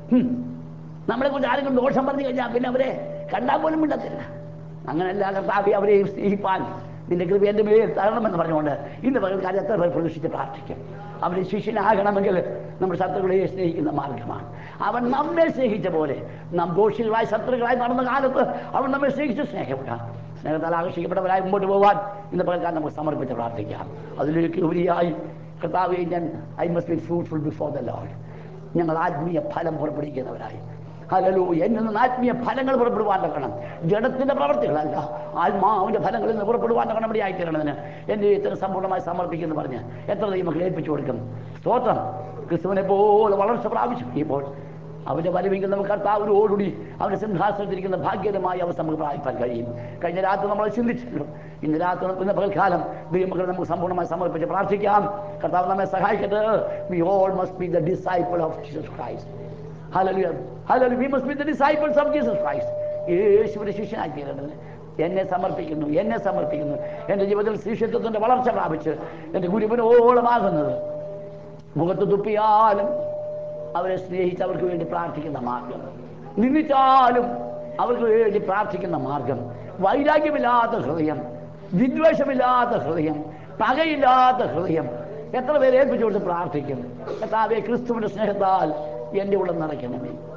നമ്മളെ കുറിച്ച് ആരെങ്കിലും ദോഷം പറഞ്ഞു കഴിഞ്ഞാൽ പിന്നെ അവരെ കണ്ടാൽ പോലും മിണ്ടത്തില്ല. അങ്ങനെയല്ല കർത്താവേ അവരെയും സ്നേഹിപ്പാൻ നിന്റെ കൃപ എൻ്റെ മേൽ തരണമെന്ന് പറഞ്ഞുകൊണ്ട് ഇന്ന് പകൽക്കാലം എത്ര പേർ പ്രതീക്ഷിച്ച് പ്രാർത്ഥിക്കും. അവന് ശിഷ്യനാകണമെങ്കിൽ നമ്മൾ ശത്രുക്കളെ സ്നേഹിക്കുന്ന മാർഗമാണ്. അവൻ നമ്മെ സ്നേഹിച്ച പോലെ നാം ദോഷികളായി ശത്രുക്കളായി നടന്ന കാലത്ത് അവൻ നമ്മെ സ്നേഹിച്ച് സ്നേഹപ്പെടാം. സ്നേഹത്താൽ ആകർഷിക്കപ്പെട്ടവരായി മുമ്പോട്ട് പോകാൻ ഇന്ന് പകൽക്കാലം നമുക്ക് സമർപ്പിച്ച് പ്രാർത്ഥിക്കാം. അതിലേക്ക് ഉപരിയായി കർത്താവേ ഞാൻ I must be fruitful before the Lord. ഞങ്ങൾ ആത്മീയ ഫലം പുറപ്പെടുവിക്കുന്നവരായി ഹല്ലേലൂയ എന്നിൽ നിന്ന് ആത്മീയ ഫലങ്ങൾ പുറപ്പെടുവാൻ തക്കണം. ജഡത്തിന്റെ പ്രവർത്തികളല്ല, ആത്മാവിന്റെ ഫലങ്ങളിൽ നിന്ന് പുറപ്പെടുവാൻ തക്കണം. ഇവിടെ ആയിത്തീരണതിന് എൻ്റെ ഇത്ര സമ്പൂർണ്ണമായി സമർപ്പിക്കുന്നു പറഞ്ഞ് എത്ര ദൈവമക്കൾ ഏൽപ്പിച്ചു കൊടുക്കും. സ്തോത്രം. ക്രിസ്തുവിനെ പോലെ വളർച്ച പ്രാപിച്ചു ഇപ്പോൾ അവൻ്റെ വരവെങ്കിൽ നമുക്ക് കർത്താവിനോടുകൂടി അവൻ്റെ സിംഹാസനത്തിരിക്കുന്ന ഭാഗ്യകരമായ അവസ്ഥ നമുക്ക് പ്രാപിക്കാൻ കഴിയും. കഴിഞ്ഞ രാത്രി നമ്മൾ ചിന്തിച്ചല്ലോ. ഇന്ന് രാത്രി ഇന്ന് പകൽക്കാലം ദൈവമക്കളെ നമുക്ക് സമ്പൂർണ്ണമായി സമർപ്പിച്ച് പ്രാർത്ഥിക്കാം. കർത്താവ് നമ്മെ സഹായിക്കട്ടെ. We all must be the disciple of Jesus Christ. Hallelujah. Hallelujah. We must be the disciples of Jesus Christ. യേശുവിന്റെ ശിഷ്യനായി തീരേണ്ടത് എന്നെ സമർപ്പിക്കുന്നു. എൻ്റെ ജീവിതത്തിൽ ശിഷ്യത്വത്തിൻ്റെ വളർച്ച പ്രാപിച്ച് എൻ്റെ ഗുരുവിനോളമാകുന്നത് മുഖത്ത് തുപ്പിയാലും അവരെ സ്നേഹിച്ച് അവർക്ക് വേണ്ടി പ്രാർത്ഥിക്കുന്ന മാർഗം, നിന്ദിച്ചാലും അവർക്ക് വേണ്ടി പ്രാർത്ഥിക്കുന്ന മാർഗം, വൈരാഗ്യമില്ലാത്ത ഹൃദയം, വിദ്വേഷമില്ലാത്ത ഹൃദയം, പകയില്ലാത്ത ഹൃദയം. എത്ര പേരെ ഏൽപ്പിച്ചു കൊടുത്ത് പ്രാർത്ഥിക്കും? കർത്താവേ ക്രിസ്തുവിന്റെ സ്നേഹത്താൽ എൻ്റെ ഉള്ളം നിറയ്ക്കണമേ.